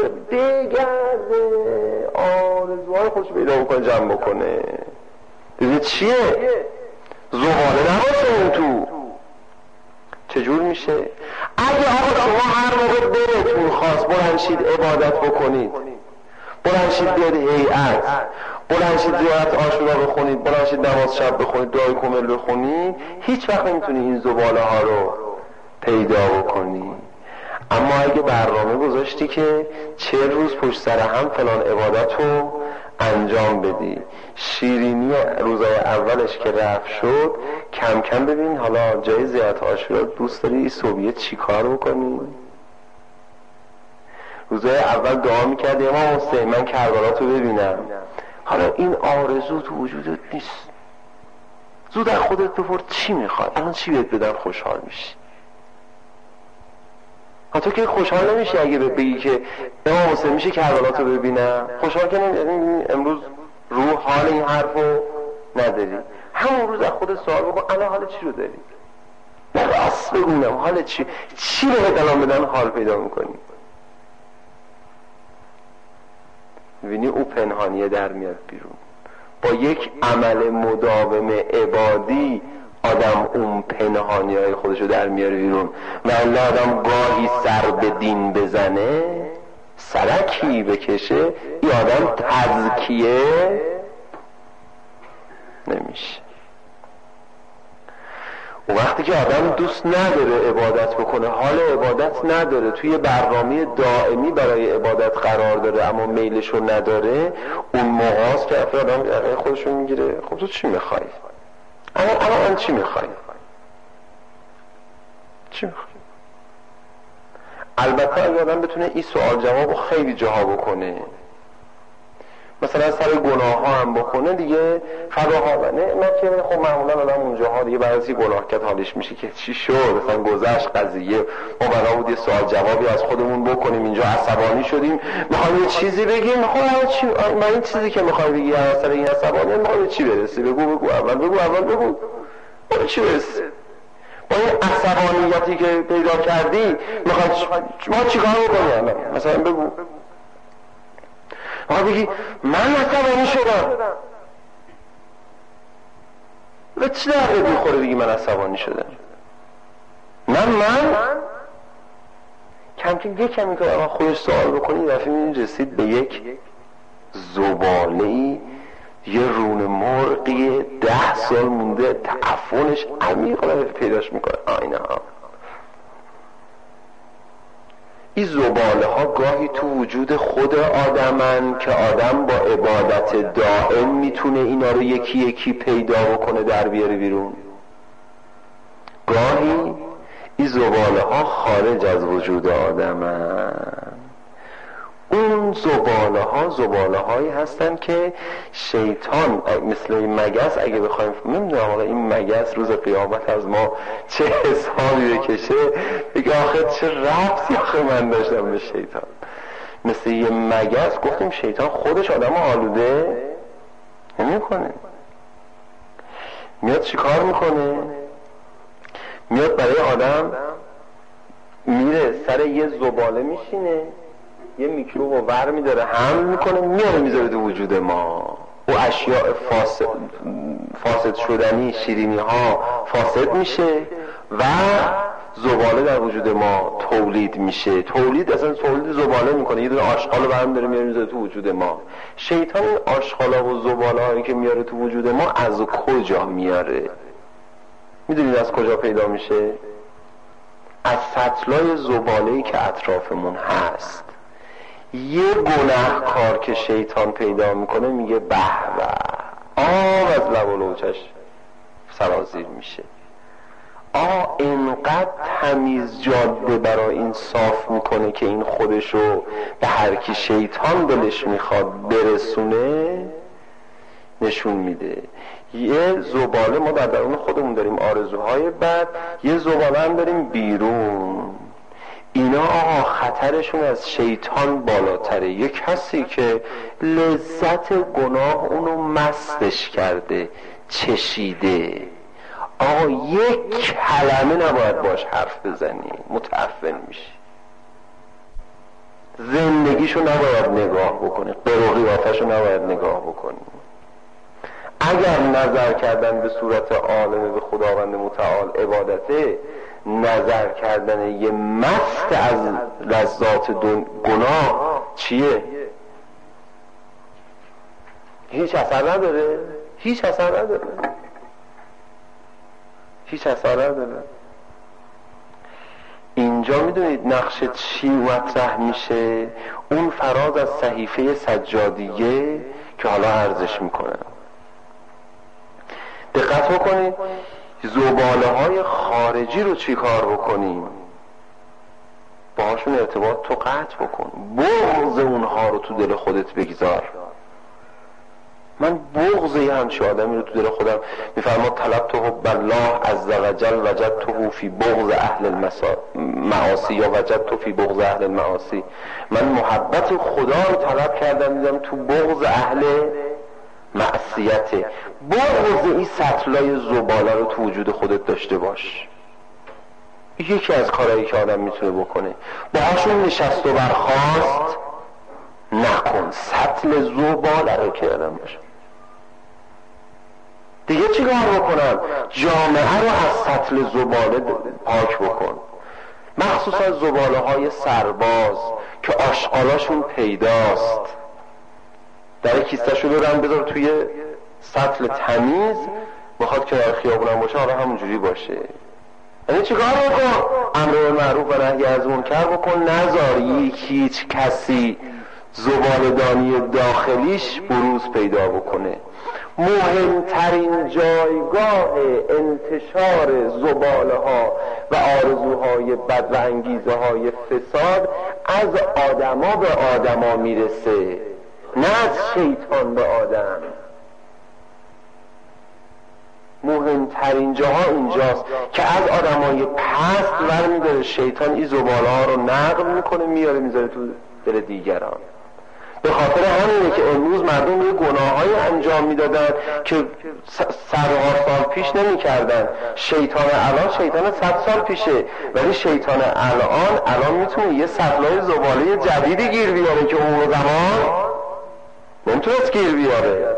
بگرده آرزوهای خودش پیدا بکنه، جمع بکنه. دیگه چیه؟ زباله نباشه اون تو. چجور میشه؟ اگه آقا شما هر موقع دلتون خواست بلنشید عبادت بکنید، بلنشید بیاد هیئت، بلنشید زیارت عاشورا بخونید، بلنشید نماز شب بخونید، دعای کامل بخونید، هیچ وقت نمیتونی این زباله ها رو پیدا بکنی. اما اگه برنامه گذاشتی که چه روز پشت سر هم فلان عبادت رو انجام بدی، شیرینی روزای اولش که رفت شد، کم کم ببین حالا جای زیارت عاشورا دوست داری صبحیه چی کار بکنی؟ روزای اول دعا میکردی امام حسین من کربلا رو ببینم، حالا این آرزو تو وجودت نیست. زود در خودت بپرس چی میخوای؟ الان چی بهت بدم خوشحال میشی؟ تو که خوشحال نمیشی اگه بگی که امام حسین میشه کربلا رو ببینم، خوشحال که نمیشی. امروز روح حال این حرفو نداری، همون روز از خودت سوال بکن الان حال چی رو داری؟ نه راست بگونم حال چی؟ چی بهت الان بدن حال پیدا میکنی؟ میبینی او پنهانیه در میاد بیرون. با یک عمل مداوم عبادی آدم اون پنهانی های خودشو در میاره بیرون. و الله آدم گاهی سر به دین بزنه، سرکی بکشه، این آدم تزکیه نمیشه. و وقتی که آدم دوست نداره عبادت بکنه، حال عبادت نداره، توی برنامه دائمی برای عبادت قرار داره اما میلشو نداره، اون موقع است که آدم خودشو میگیره خب تو چی میخوای؟ اما اما من چی میخوای؟ چی میخوای؟ البته اگه آدم بتونه این سوال جواب خیلی جاها بکنه، مثلا سر گناه ها هم بکنه دیگه فراها و نعمت که خب معمولا آدم اونجاها دیگه بعضی گناه کرد حالش میشه که چی شد، مثلا گذشت قضیه، ما بنا بود یه سوال جوابی از خودمون بکنیم، اینجا عصبانی شدیم میخوایم یه چیزی بگیم، خب چی من این چیزی که میخوام بگی از سر این عصبانی میخوام چی برسی؟ بگو بگو اول بگو اول بگو اون چی برسی؟ با این عصبانیتی که پیدا کردی میخوای ما چیکار بکنیم؟ مثلا بگو آقا بگی من عصبانی شدم، و چی در میخوره بگی من عصبانی شدم؟ من من کم کم یک کمی که آقا خودش سوال بکنی دفعه میدونی رسید به یک زباله‌ای، یه رون مرغی ده سال مونده تعفنش عمیق پیداش میکنه. آینه ها این زباله ها گاهی تو وجود خود آدمن که آدم با عبادت دائم میتونه اینا رو یکی یکی پیدا بکنه در بیاره بیرون. گاهی این زباله ها خارج از وجود آدمن. اون زباله ها زباله هایی هستن که شیطان مثل این مگس اگه بخوایم نمیدونم آقا این مگس روز قیامت از ما چه حسابی بکشه بگه آخه چه ربطی آخه من داشتم به شیطان. مثل یه مگس گفتیم شیطان خودش آدم آلوده نمی کنه. میاد چی کار میکنه؟ میاد برای آدم میره سر یه زباله میشینه، یه میکروب رو ور میداره حمل میکنه میاره میذاره تو وجود ما. او اشیاء فاسد, فاسد شدنی شیرینی ها فاسد میشه و زباله در وجود ما تولید میشه. تولید اصلا تولید زباله میکنه، یه دونه آشغال رو برمی داره میاره میذاره تو وجود ما. شیطان این آشغالا و زباله هایی که میاره تو وجود ما از کجا میاره؟ میدونید از کجا پیدا میشه؟ از سطلای زباله‌ای که اطرافمون هست. یه گناهکار که شیطان پیدا میکنه میگه به به، آب از لب و لوچش سرازیر میشه. آ اینقدر تمیز جاده برای این صاف میکنه که این خودشو به هر کی شیطان دلش میخواد برسونه نشون میده. یه زباله ما در درون خودمون داریم، آرزوهای بد، یه زباله هم داریم بیرون. اینا آقا خطرشون از شیطان بالاتره. یه کسی که لذت گناه اونو مستش کرده، چشیده، آقا یک کلمه نباید باش حرف بزنی، متعفن میشی. زندگیشو نباید نگاه بکنی، قروقی وافشو نباید نگاه بکنی. اگر نظر کردن به صورت عالم به خداوند متعال عبادته، نظر کردن یه مست از لذات گناه چیه؟ هیچ اثر نداره، هیچ اثر نداره، هیچ اثر نداره. اینجا میدونید نقش چی مطرح میشه؟ اون فراز از صحیفه سجادیه که حالا عرضش میکنه. دقت بکنید، زباله های خارجی رو چی کار بکنیم؟ باهاشون ارتباط تو قطع بکن، بغض اونها رو تو دل خودت بگذار. من بغض یه همچه آدمی رو تو دل خودم میفرماد طلبت حب الله عز وجل وجدته فی بغض اهل المعاصی یا وجدته فی بغض اهل المعاصی. من محبت خدا رو طلب کردم، دیدم تو بغض اهل معصیته. بغض این سطلای زباله رو تو وجود خودت داشته باش. یکی از کارهایی که آدم میتونه بکنه، باهاشون نشست و برخاست نکن. سطل زباله رو که آدم باشه. دیگه چی کار بکنم؟ جامعه رو از سطل زباله پاک بکن، مخصوصا زباله های سرباز که آشغالاشون پیداست. در کیسه شو دارن بذار توی سطل تمیز، بخواد که در خیابونم باشه حالا همونجوری باشه. یعنی چی کار بکن؟ امر معروف و نهی از منکر بکن، نذاری هیچ کسی زباله‌دانی داخلیش بروز پیدا بکنه. مهمترین جایگاه انتشار زباله ها و آرزوهای بد و انگیزه های فساد از آدما به آدما میرسه، نه از شیطان به آدم. مهمترین جاها اینجاست که از آدمای پست برمی‌داره شیطان این زباله ها رو نقل میکنه، میاره میذاره تو دل دیگران. به خاطر همینه که امروز مردم یه گناهایی انجام میدادن که صدها سال پیش نمی کردن. شیطان الان شیطان صد سال پیشه، ولی شیطان الان الان میتونه یه سطلای زباله جدیدی گیر بیاره که اون زمان نمیتونست گیر بیاره.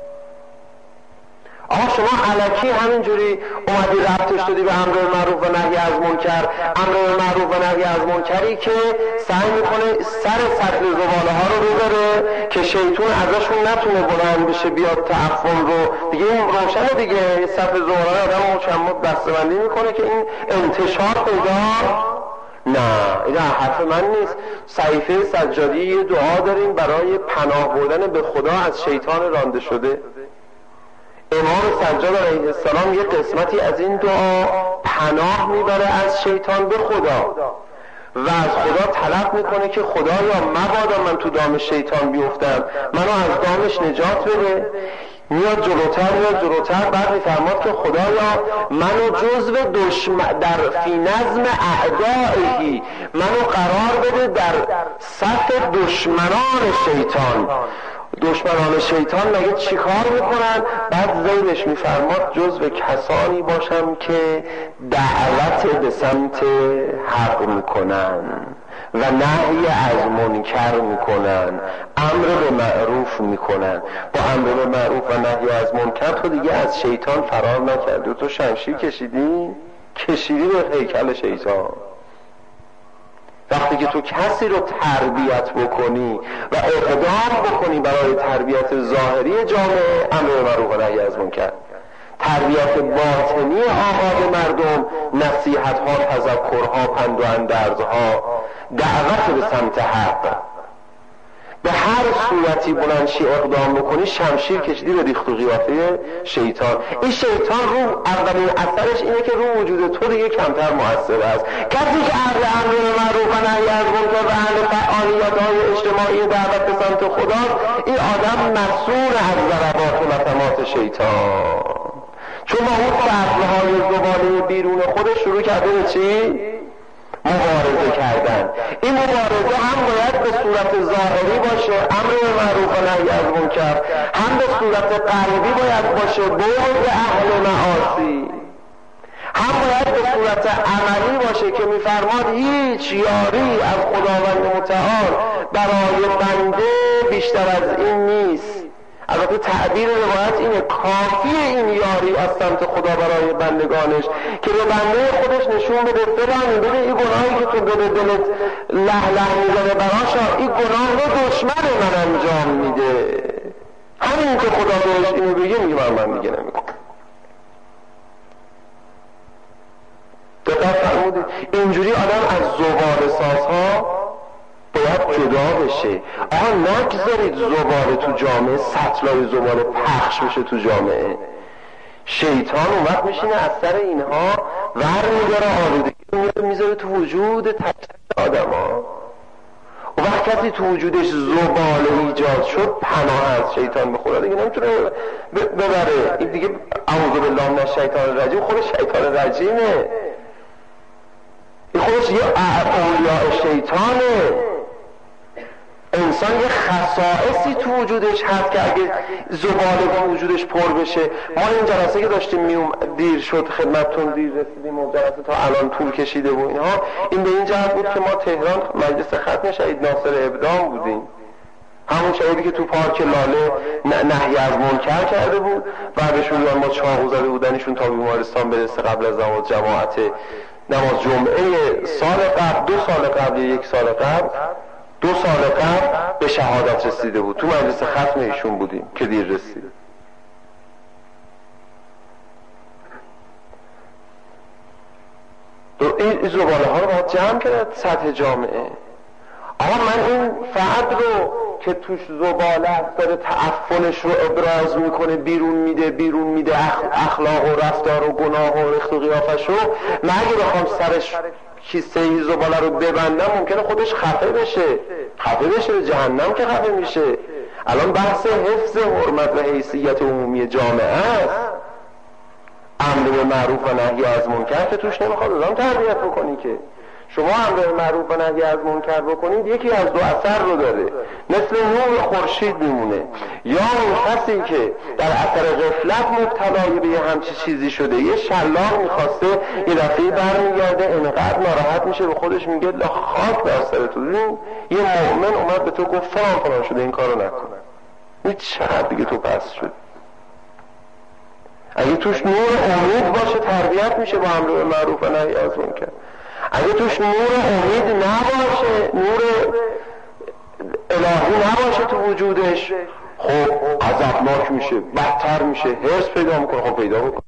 آها شما الکی همینجوری اومدی ربطش دادی به امر معروف و نهی از منکر، امر معروف و نهی از منکری که سعی میکنه سر سطل زباله ها رو ببره که شیطان ازشون نتونه بلند بشه بیاد تعفن رو. دیگه این روشنه دیگه، سطل زباله آدم مچمد دستبندی میکنه که این انتشار پیدا. نه این حرف من نیست. صحیفه سجادی یه دعا داریم برای پناه بردن به خدا از شیطان رانده شده. امام سجاد علیه السلام یه قسمتی از این دعا پناه میبره از شیطان به خدا و از خدا طلب میکنه که خدایا مبادا من تو دام شیطان بیفتم، منو از دامش نجات بده. میاد جلوتر میاد جلوتر بعد میفرماد که خدایا منو جزو دشمن در فی نظم اعدائهی، منو قرار بده در صف دشمنان شیطان. دشمنان شیطان مگه چی کار میکنن؟ بعد زیرش میفرماد جزو کسانی باشم که دعوت به سمت حق میکنن و نهی از منکر میکنن، امر به معروف میکنن. با امر به معروف و نهی از منکر تو دیگه از شیطان فرار نکردی. تو شمشیر کشیدی کشیدی به هیکل شیطان. وقتی که تو کسی رو تربیت بکنی و اقدام بکنی برای تربیت ظاهری جامعه، امر به معروف و نهی از منکر، تربیت باطنی آغاز مردم، نصیحت‌ها، تذکرها، پند و اندرزها، دعوت به سمت حق. به هر صورتی بلندشی اقدام بکنی شمشیر کشیدی به ریخت و قیافه شیطان. این شیطان رو اولین اثرش اینه که رو وجود تو دیگه کمتر مؤثر است. کسی که اهل امر معروف و نهی از منکر و اهل فعالیت‌های اجتماعی دعوت به سمت خدا، این آدم مسئول از ضربات و لطمات شیطان، چون با اون فضلهای زباله بیرون خودش شروع کرده به چی؟ مبارزه کردن. این مبارزه هم باید به صورت ظاهری باشه، امر معروف و نهی از منکر، هم به صورت قلبی باید باشه، بغض اهل معاصی، هم باید به صورت عملی باشه که میفرماد هیچ یاری از خداوند متعال برای بنده بیشتر از این نیست. البته تعبیر روایت اینه، کافی این یاری از سمت خدا برای بندگانش که به بنده خودش نشون بده فلان، بده این گناهی که تو به دلت له له میزنه براشا، این گناه رو دشمن من انجام میده. همین که خدا بهش اینو بگه میگه من من دیگه نمیکنم. دقیق فرمودید؟ اینجوری آدم از زباله سازها باید جدا بشه. آها نگذارید زباله تو جامعه، سطلای زباله پخش بشه تو جامعه. شیطان اون وقت میشینه از سر اینها ور میداره، آلودگی میذاره تو وجود تک تک آدم ها. و وقت کسی تو وجودش زباله ایجاد شد پناه از شیطان بخوره دیگه نمیتونه ببره. این دیگه اعوذ بالله من الشیطان الرجیم خود شیطان رجیمه، این خودش یه اولیاء شیطانه. انسان یه خصائصی تو وجودش هست که اگه زباله تو وجودش پر بشه. ما این جلسه که داشتیم میوم دیر شد خدمتتون، دیر رسیدیم و جلسه تا الان طول کشیده و اینها، این به این جهت بود که ما تهران مجلس ختم شهید ناصر ابدام بودیم، همون شهیدی که تو پارک لاله نهی از منکر کرده بود، بعدشون با چاقو زده بودنشون تا بیمارستان برسه قبل از نماز جماعت نماز جمعه سال قبل، دو سال قبل یا یک سال قبل دو سال قبل به شهادت رسیده بود. تو مجلس ختم ایشون بودیم که دیر رسید. این زباله ها رو باید جمع کرد سطح جامعه. آقا من این فرد رو که توش زباله هست داره تعفنش رو ابراز میکنه، بیرون میده بیرون میده اخلاق و رفتار و گناه و رخت و قیافش رو، من اگه بخوام سرش کیسه ای زباله رو ببندم ممکنه خودش خفه بشه، خفه بشه به جهنم که خفه میشه. الان بحث حفظ حرمت و حیثیت عمومی جامعه است. امر به معروف و نهی از منکر که توش نمیخواد آدم تربیت بکنی که شما امر به معروف و نهی از منکر بکنید یکی از دو اثر رو داره، مثل نور خورشید میمونه، یا اون کسی که در اثر غفلت مبتلای به یه همچی چیزی شده، یه شلاق میخواسته یه دفعه برمیگرده انقدر ناراحت میشه به خودش میگه خاک بر سر تو، یه مؤمن اومد به تو گفت فلان فلان شده این کارو نکن، این چقدر دیگه تو پس شد. اگه توش نور امید باشه تربیت میشه با امر به معروف و نهی از منکر. اگه توش نور امید نباشه، نور الهی نباشه تو وجودش، خب عذابناک میشه، بدتر میشه، حرص پیدا میکنه. خب پیدا بکن.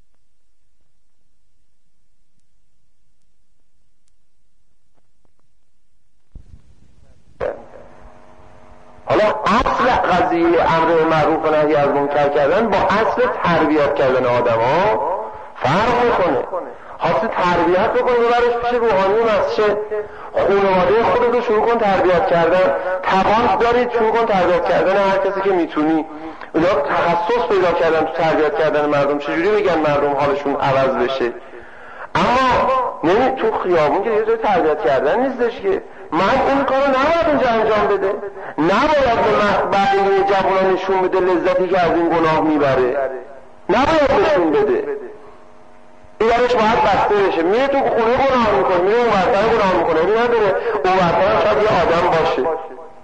حالا اصل قضیه امر به معروف و نهی از منکر کردن با اصل تربیت کردن آدم ها فرق میکنه. خاصی تربیت بکن ببرش پیش روحانی مسجد، خانواده خودت رو شروع کن تربیت کردن، توان دارید شروع کن تربیت کردن هر کسی که میتونی. اونا تخصص پیدا کردن تو تربیت کردن مردم، چجوری بگن مردم حالشون عوض بشه. اما نمی تو خیابون که یه جای تربیت کردن نیستش که من این کارو نباید اینجا انجام بده، نباید به بقیه جوانان نشون بده لذتی که از این گناه میبره، نباید نشون بده. ایرانش باید بسته بشه. میره تو خونه گناه میکنه، میره اون ورطه گناه میکنه، این نداره اون ورطه شاید یه آدم باشه.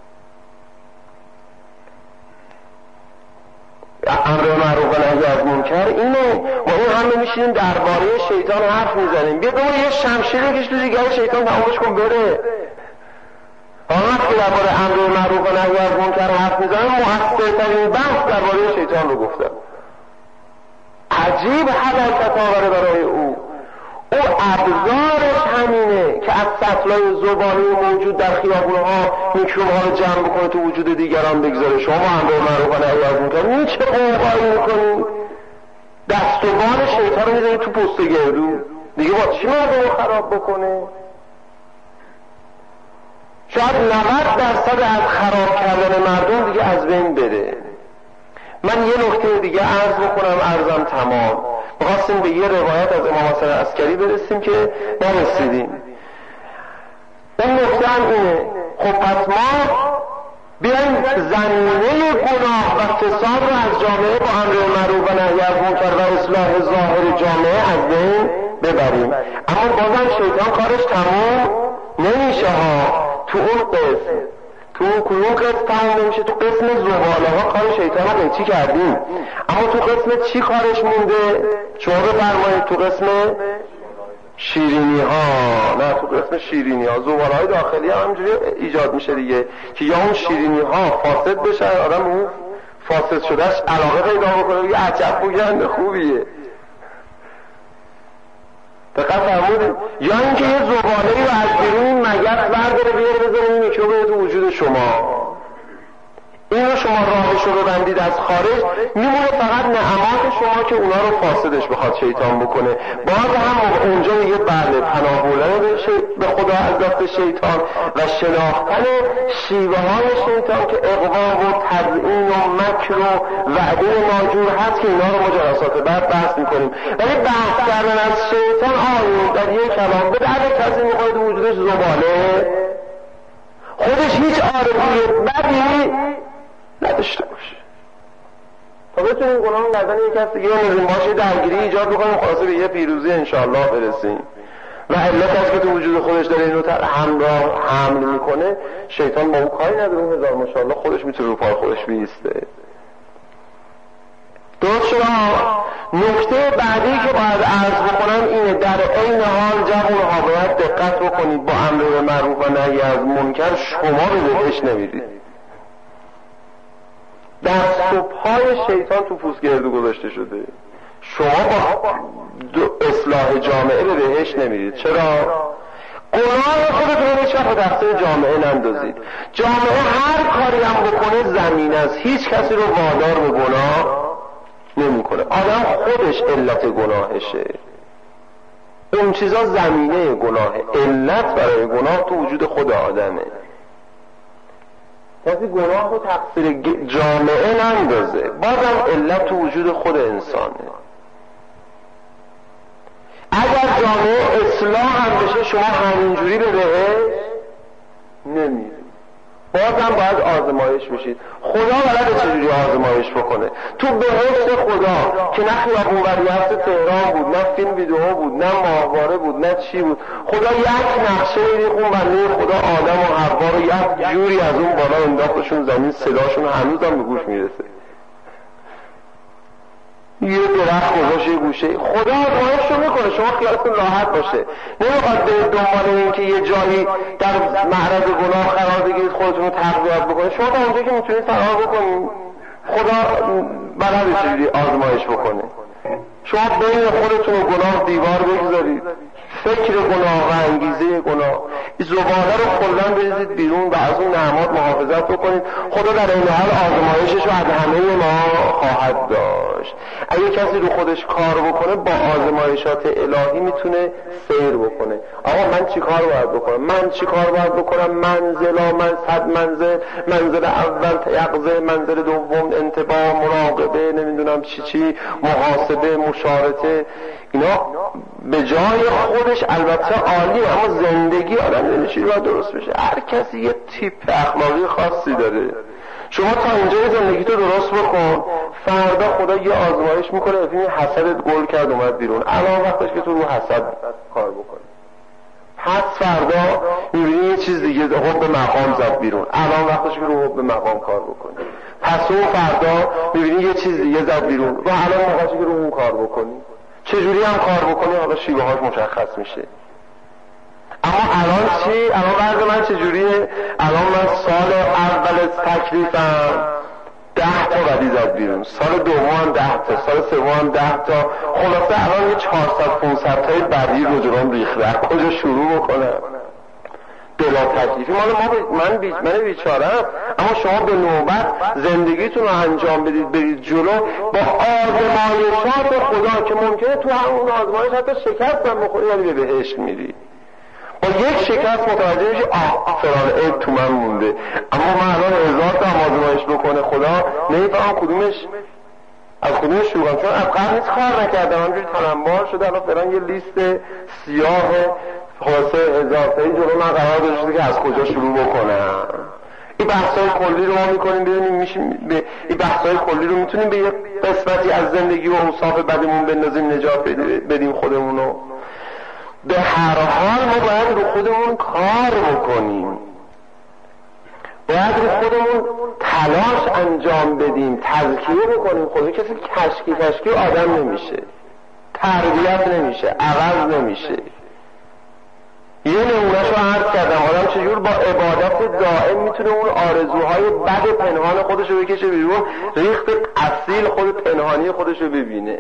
امر معروف و نهی از منکر اینه. ما این همه میشینیم درباره شیطان حرف میزنیم، بیا دوباره یه شمشیر بکش تو جگر شیطان تمامش کن بره. آنها که درباره امر معروف و نهی از منکر حرف میزنن مؤثرترین بحث درباره شیطان رو گفتن. عجیب حلاکت آوره برای او. او ابزارش همینه که از سطلای زباله موجود در خیابونها میکروب ها رو جمع بکنه تو وجود دیگران بگذاره. شما هم به معروف و نهی از منکر این چه قوقایی میکنید؟ دست و بال شیطان رو میذارید تو پوست گردو، دیگه با چی مردم رو خراب بکنه؟ شاید نود درصد از خراب کردن مردم دیگه از بین بره. من یه نکته دیگه عرض بکنم، عرضم تمام. می‌خواستیم به یه روایت از امام حسن عسکری برسیم که نرسیدیم. اون نکته هم اینه، خب پس ما بیایم زمینه گناه و فساد رو از جامعه با امر معروف و نهی از منکر و اصلاح ظاهر جامعه از بین ببریم. اما بازم شیطان کارش تمام نمیشه ها. تو اون قسم تو اون کلون قسم تمام نمیشه. تو قسم زباله ها کار شیطان رو قیچی کردیم، اما تو قسم چی کارش مونده؟ شما بفرمایید. تو قسم شیرینی ها، نه تو قسم شیرینی ها. زباله های داخلی هم همینجوری ایجاد میشه دیگه که یا اون شیرینی ها فاسد بشه، آدم اون فاسد شدهش علاقه پیدا بکنه بگه عجب بوگند خوبیه. دقیق فرمودید؟ یا اینکه یه زباله‌ای رو از بیرون مگس برداره بیاره بذاره این میکروب تو وجود شما. این رو شما راهش رو ببندید از خارج، میمونه فقط نعمات شما که اونا رو فاسدش بخواد شیطان بکنه. باز هم اونجا میگه بله پناه بردن به خدا از دست شیطان و شناختن شیوه های شیطان که اغوا و تزیین و مکر و وعده ناجور هست که اینا رو ما جلسات بعد بحث میکنیم. ولی بحث کردن از شیطان آیون در یک کلام به درد کسی میخواد وجودش زباله، خودش هیچ آرزوی بدی نداشته باشه تا بتونیم گناه گردن یک کس دیگه نزیم باشه درگیری ایجاد بکنیم، خلاصه به یه پیروزی انشاءالله برسیم. و علت از که تو وجود خودش داره اینو همراه حمل میکنه، شیطان با اون کاری نداره، اون هزار ماشاءالله خودش میتونه رو پای خودش بیسته. درست شد. نکته بعدی که باید عرض بکنم اینه، در عین حال جوانها باید دقت بکنید با امر معروف و نهی از منکر شما به بهش نمیرید. دست و پای شیطان تو پوست گردو گذاشته شده. شما با اصلاح جامعه به بهش نمیرید. چرا؟ گناه خودتون رو هیچ وقت دسته جامعه نندازید. جامعه هر کاری هم بکنه زمین است، هیچ کسی رو وادار به گناه نمی کنه. آدم خودش علت گناهشه. اون چیزا زمینه گناهه. علت برای گناه تو وجود خود آدمه. کسی گناه رو تقصیر جامعه نندازه، بازم علت تو وجود خود انسانه. اگر جامعه اصلاح هم بشه شما همینجوری به بهش نمیرید، بازم باید آزمایش بشید. خدا بلده چجوری آزمایش بکنه. تو بهشت خدا که نه خیابون وریفت تهران بود، نه فیلم ویدئو بود، نه ماهواره بود، نه چی بود، خدا یک نقشه میریخون بنده خدا آدم و حوا رو یک جوری از اون بالا انداختشون زمین، صداشون هنوزم به گوش میرسه. یه درخت گذاشت یه گوشه، خدا آزمایش رو میکنه. شما خیالتون راحت باشه، نمیخواد به دنبال این که یه جایی در معرض گناه قرار بگیرید خودتون رو تقویت بکنید. شما تا اونجا که میتونید فرار بکنید، خدا بلده چجوری آزمایش بکنه. شما بین خودتون و گناه دیوار بگذارید، فکر گناه و انگیزه گناه، این زباله رو کلاً بریزید بیرون و از اون نعمات محافظت بکنید. خدا در این حال آزمایشش رو از همه ما خواهد داشت. اگه کسی رو خودش کار بکنه با آزمایشات الهی میتونه سیر بکنه. آقا من چی کار باید بکنم؟ من چی کار باید بکنم؟ منزل من صد منزل، منزل اول یقظه، منزل دوم انتباه، مراقبه، نمیدونم چی چی، محاسبه، مشارطه، اینا به جای خودش البته عالی، اما زندگی آدم نمیشه باید درست بشه. هر کسی یه تیپ اخلاقی خاصی داره. شما تا اینجا زندگی تو درست بکن، فردا خدا یه آزمایش میکنه، این حسدت گل کرد اومد بیرون، الان وقتش که تو رو حسد کار بکنی. پس فردا میبینی یه چیز دیگه حب به مقام زد بیرون، الان وقتش که رو حب به مقام کار بکنی. پس اون فردا میبینی یه چیز دیگه زد بیرون و الان موقعی که رو اون کار بکنی. چجوری هم کار بکنی حالا شیوه هاش مشخص میشه. اما الان چی؟ الان بعد من چجوریه؟ الان من سال اول تکلیفم، ده ده تا بدی زد بیرون، سال دوم هم ده تا، سال سوم هم ده تا. خلاصه الان یه چهارصد پانصد تای بدی رو جلوم ریخته. کجا شروع بکنم؟ بلا تکلیفی مال ما ب... من بی... من بیچاره‌ام. اما شما به نوبت زندگیتون رو انجام بدید، برید جلو با آزمایشات خدا که ممکنه تو همون آزمایش حتی شکست هم بخوری ولی به بهشت میری. با یک شکست متوجه میشی آه فلان عیب تو من مونده. اما من الان هزار تا آزمایش بکنه خدا نمیفهم کدومش از کدومش شروع کنم، چون از قبل هیچ کار نکردم، همینجوری تنبار شده. الان فلان یه لیست سیاه خلاصه هزار تایی جلو من قرار داشته که از کجا شروع بکنم. این بحثای کلی رو ما میکنیم ببینیم میشیم به این بحثای کلی رو میتونیم به یه قسمتی از زندگی و اوصاف بدمون بندازیم نجات بدیم خودمونو. به هر حال ما باید رو خودمون کار بکنیم، باید رو خودمون تلاش انجام بدیم، تزکیه بکنیم خودمون. کسی کشکی کشکی آدم نمیشه، تربیت نمیشه، عوض نمیشه. یه نمونهشو عرض کردم، آدم چجور با عبادت دائم میتونه اون آرزوهای بد پنهان خودشو بکشه بیرون، ریخت اصیل خود پنهانی خودشو ببینه.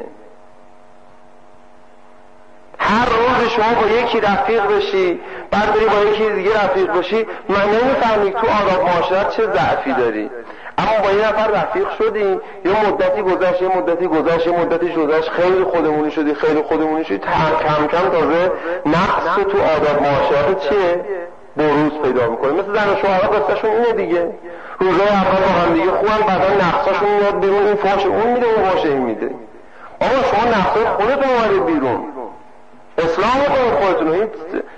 هر روز شما با یکی رفیق بشی، بعد بری با یکی دیگه رفیق بشی، من نمیفهمی تو آداب معاشرت چه ضعفی داری. اما با یه نفر رفیق شدی، یه مدتی گذشت یه مدتی گذشت یه مدتی گذشت خیلی خودمونی شدی خیلی خودمونی شدی، کم کم تازه نقص تو آداب معاشرت چیه؟ بروز پیدا میکنه. مثل زن و شوهر قصهشون اینه دیگه. روزای اول با هم دیگه خوبن، بعدا نقصاشون میاد بیرون، این فحش اون میده اون فحش این میده. آقا شما نقصای خودتون اومدید بیرون، اصلاح بکنید خودتون. این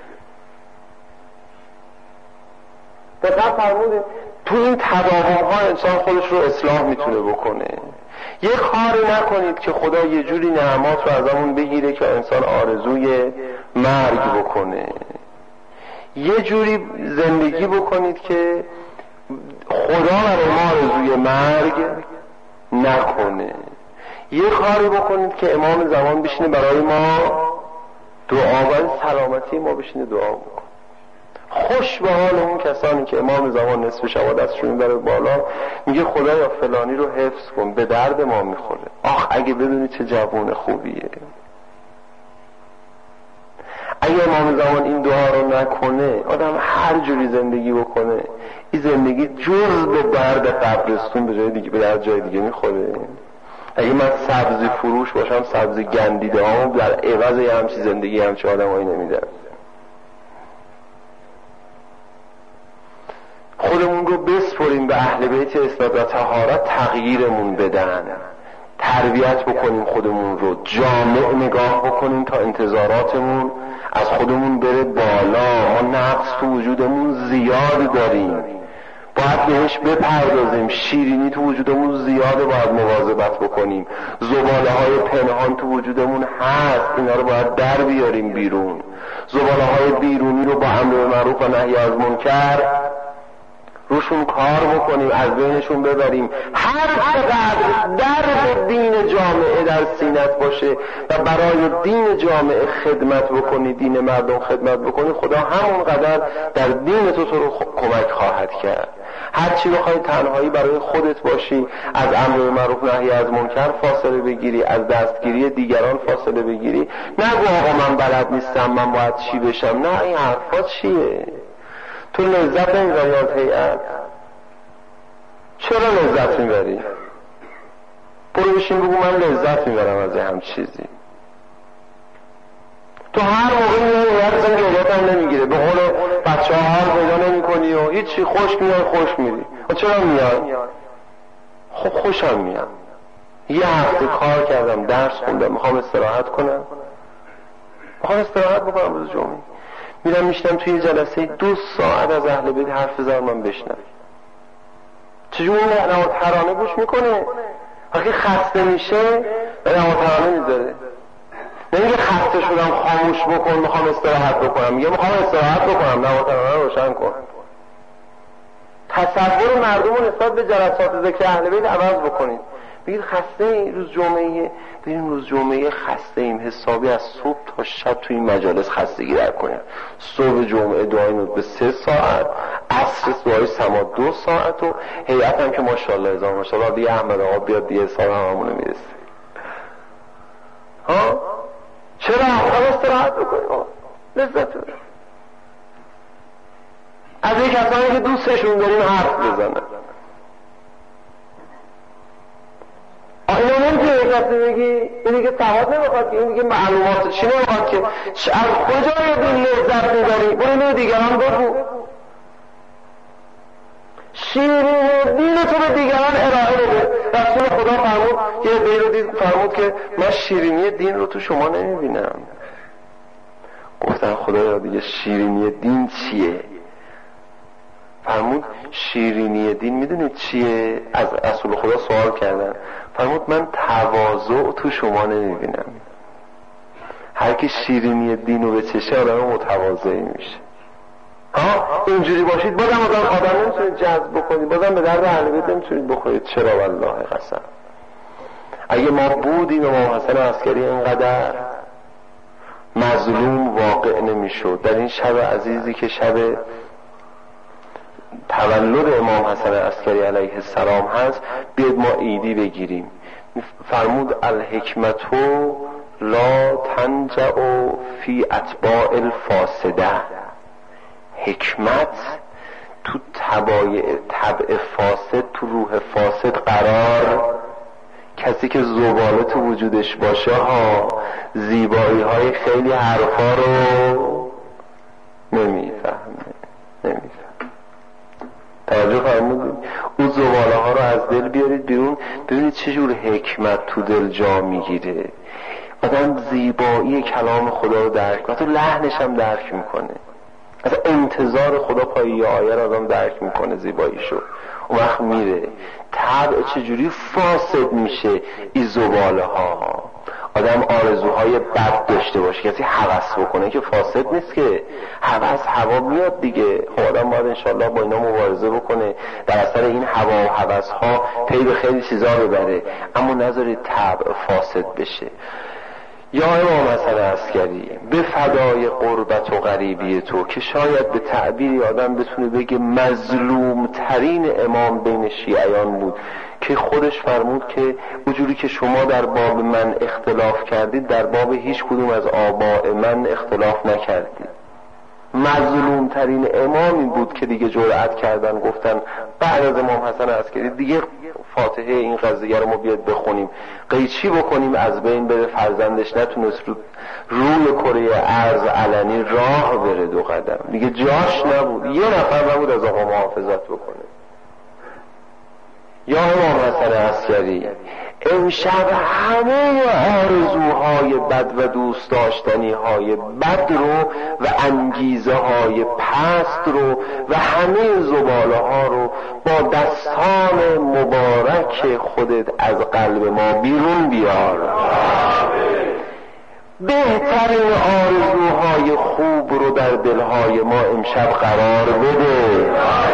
دقیق فرمودید تو این تداوم ها انسان خودش رو اصلاح میتونه بکنه. یه کاری نکنید که خدا یه جوری نعمات رو ازمون بگیره که انسان آرزوی مرگ بکنه. یه جوری زندگی بکنید که خدا برای ما آرزوی مرگ نکنه. یه کاری بکنید که امام زمان بشینه برای ما دعا، برای سلامتی ما بشینه دعا بکنه. خوش به حال اون کسانی که امام زمان نصف شب دستشون میبره بالا میگه خدایا فلانی رو حفظ کن، به درد ما میخوره. آخ اگه بدونی چه جوون خوبیه. اگه امام زمان این دعا رو نکنه، آدم هر جوری زندگی بکنه، این زندگی جز به درد قبرستون به جای دیگه به درد جای دیگه میخوره. اگه من سبزی فروش باشم، سبزی گندیده هم در عوض یه همچی زندگی همچی آدم هایی نمیدن. خودمون رو بسپریم به اهل بیت اسناد و طهارت، تغییرمون بدن، تربیت بکنیم خودمون رو، جامع نگاه بکنیم تا انتظاراتمون از خودمون بره بالا. ما نقص تو وجودمون زیاد داریم، باید بهش بپردازیم. شیرینی تو وجودمون زیاده، باید مواظبت بکنیم. زباله های پنهان تو وجودمون هست، اینا رو باید در بیاریم بیرون. زباله های بیرونی رو با امر معروف و نهی از منکر روشون کار بکنیم، از بینشون ببریم. هر چقدر درد دین جامعه در سینت باشه و برای دین جامعه خدمت بکنی، دین مردم خدمت بکنی، خدا همون قدر در دین تو تو رو کمک خواهد کرد. هر چی بخوای تنهایی برای خودت باشی، از امر معروف نهی از منکر فاصله بگیری، از دستگیری دیگران فاصله بگیری. نگو آقا من بلد نیستم، من باید چی بشم. نه، این حرفا چیه؟ تو لذت نمیبری از هیئت؟ چرا لذت میبری؟ برو بشین بگو من لذت میبرم از هم چیزی. تو هر موقع میای هیئت اصلا گریت هم نمیگیره، به قول بچه ها حال پیدا نمی کنی و هیچی، خوش میای خوش میری. و چرا میای؟ خب خوشم میاد، یه هفته کار کردم، درس خوندم، میخوام استراحت کنم، میخوام استراحت بکنم روز جمعه. میرم میشنم توی جلسه دو ساعت از اهل بیت حرف بزنم من بشنم. چجور نوات ترانه گوش میکنه؟ وقتی خسته میشه نوات ترانه میذاره. نمیگه خسته شدم خاموش بکن میخوام استراحت بکنم، میگه میخوام استراحت بکنم نوات ترانه روشن کن. تصور مردم رو نسبت به جلسات ذکر اهل بیت عوض بکنید. بگید خسته این روز جمعه، بریم روز جمعه خسته ایم، حسابی از صبح تا شب توی این مجالس خستگی در کنیم. صبح جمعه دعاییم به سه ساعت، از عصر دعای سما دو ساعت و هیئت هم که ماشاءالله هزار ماشاءالله دیگه احمد آقا بیاد دیگه حساب هممونه میرسه. ها چرا خلاص استراحت بکنیم، لذت ببریم، از این کسانی که دوستشون داریم حرف بزنن. اینا نمیتونه یک کسی بگی اینی که سواد نمیخواد، که این دیگه معلومات چی نمیخواد، که از کجای دین لذت میبری برو اینو دیگران بگو. شیرین دین تو به دیگران ارائه بده. رسول خدا فرمود که دین رو دید، فرمود که من شیرینی دین رو تو شما نمیبینم. گفتن خدایا دیگه شیرینی دین چیه؟ فرمود شیرینی دین میدونید چیه؟ از رسول خدا سوال کردن، فرمود من تواضع تو شما نمیبینم. هر کی شیرینی دین رو به چشه آدم متواضعی میشه. ها اینجوری باشید بازم آدم آدم نمیتونید جذب بکنید، بازم به درد اهل بیت نمیتونید بخورید. چرا؟ والله قسم اگه ما بودیم امام حسن عسکری اینقدر مظلوم واقع نمیشد. در این شب عزیزی که شب تولد امام حسن عسکری علیه السلام هست، بیاید ما عیدی بگیریم. فرمود الحکمتو لا تنجع فی اتباع الفاسده. حکمت تو طبایع طبع فاسد، تو روح فاسد قرار. کسی که زباله تو وجودش باشه ها زیبایی های خیلی حرفا رو نمیفهمه نمیفهمه توجه فرمودید؟ اون زباله ها رو از دل بیارید بیرون، ببینید چجور حکمت تو دل جا میگیره. آدم زیبایی کلام خدا رو درک کنه، تو لحنش هم درک میکنه. از انتظار خدا پای یه آیه رو آدم درک میکنه زیباییشو. اون وقت میره طبع چجوری فاسد میشه. این زباله ها آدم آرزوهای بد داشته باشه، کسی هوس بکنه که فاسد نیست که. هوس هوا میاد دیگه. آدم باید انشالله با اینا مبارزه بکنه، در اثر این هوا و هوس ها پی به خیلی چیزا ببره، اما نذارید طبع فاسد بشه. یا امام حسن عسکری به فدای قربت و غریبی تو، که شاید به تعبیری آدم بتونه بگه مظلوم ترین امام بین شیعیان بود، که خودش فرمود که اونجوری که شما در باب من اختلاف کردید در باب هیچ کدوم از آباء من اختلاف نکردید. مظلوم ترین امامی بود که دیگه جرأت کردن گفتن بعد از امام حسن عسکری دیگه فاتحه این قضیه رو ما بیاد بخونیم، قیچی بکنیم از بین بره، فرزندش نتونست رو روی کره ارض علنی راه بره دو قدم، دیگه جاش نبود، یه نفر نبود از آقا محافظت بکنه. یا امام حسن عسکری امشب همه آرزوهای بد و دوست داشتنی های بد رو و انگیزه های پست رو و همه زباله ها رو با دستان مبارک خودت از قلب ما بیرون بیار. بهترین آرزوهای خوب رو در دلهای ما امشب قرار بده.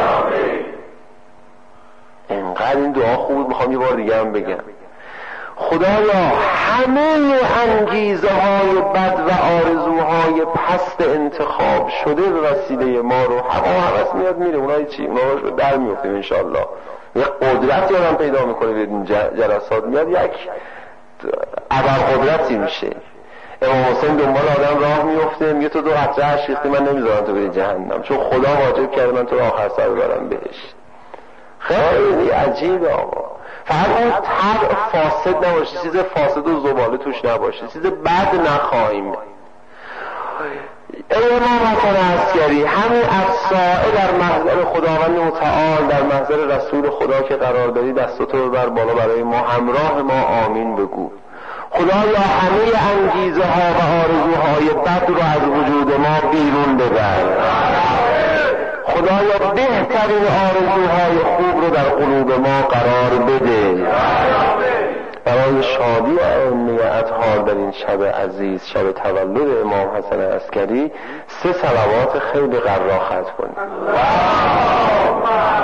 اینقدر این دعا خوب، میخوام یه بار دیگه هم بگم. خدایا همه انگیزه های بد و آرزوهای پست انتخاب شده به وسیله ما رو، هوا هوس میاد میره، اونای چی؟ اونا رو در میفتیم انشالله. یه قدرتی آدم پیدا میکنه به این جلسات، میاد یک ابر قدرتی میشه. امام حسین دنبال آدم راه میفته، میگه تو دو قطره عشق ریختی، من نمیذارم تو بری جهنم، چون خدا واجب کرده من تو رو آخر سر ببرم بهش. خیلی عجیبه آقا. فقط اون طبع فاسد نباشه، چیز فاسد و زباله توش نباشه، چیز بد نخواهیم. ای امام حسن عسکری، همین افسائه در محضر خداوند متعال، در محضر رسول خدا که قرار داری، دستاتو رو بر بالا برای ما، همراه ما آمین بگو. خدایا همه انگیزه ها و آرزوهای بد رو از وجود ما بیرون ببر. خدایا بهترین آرزوهای خوب رو در قلوب ما قرار بده. برای شادی امنیت حال در این شب عزیز، شب تولد امام حسن عسکری، سه صلوات خیلی قرار ختم کنیم.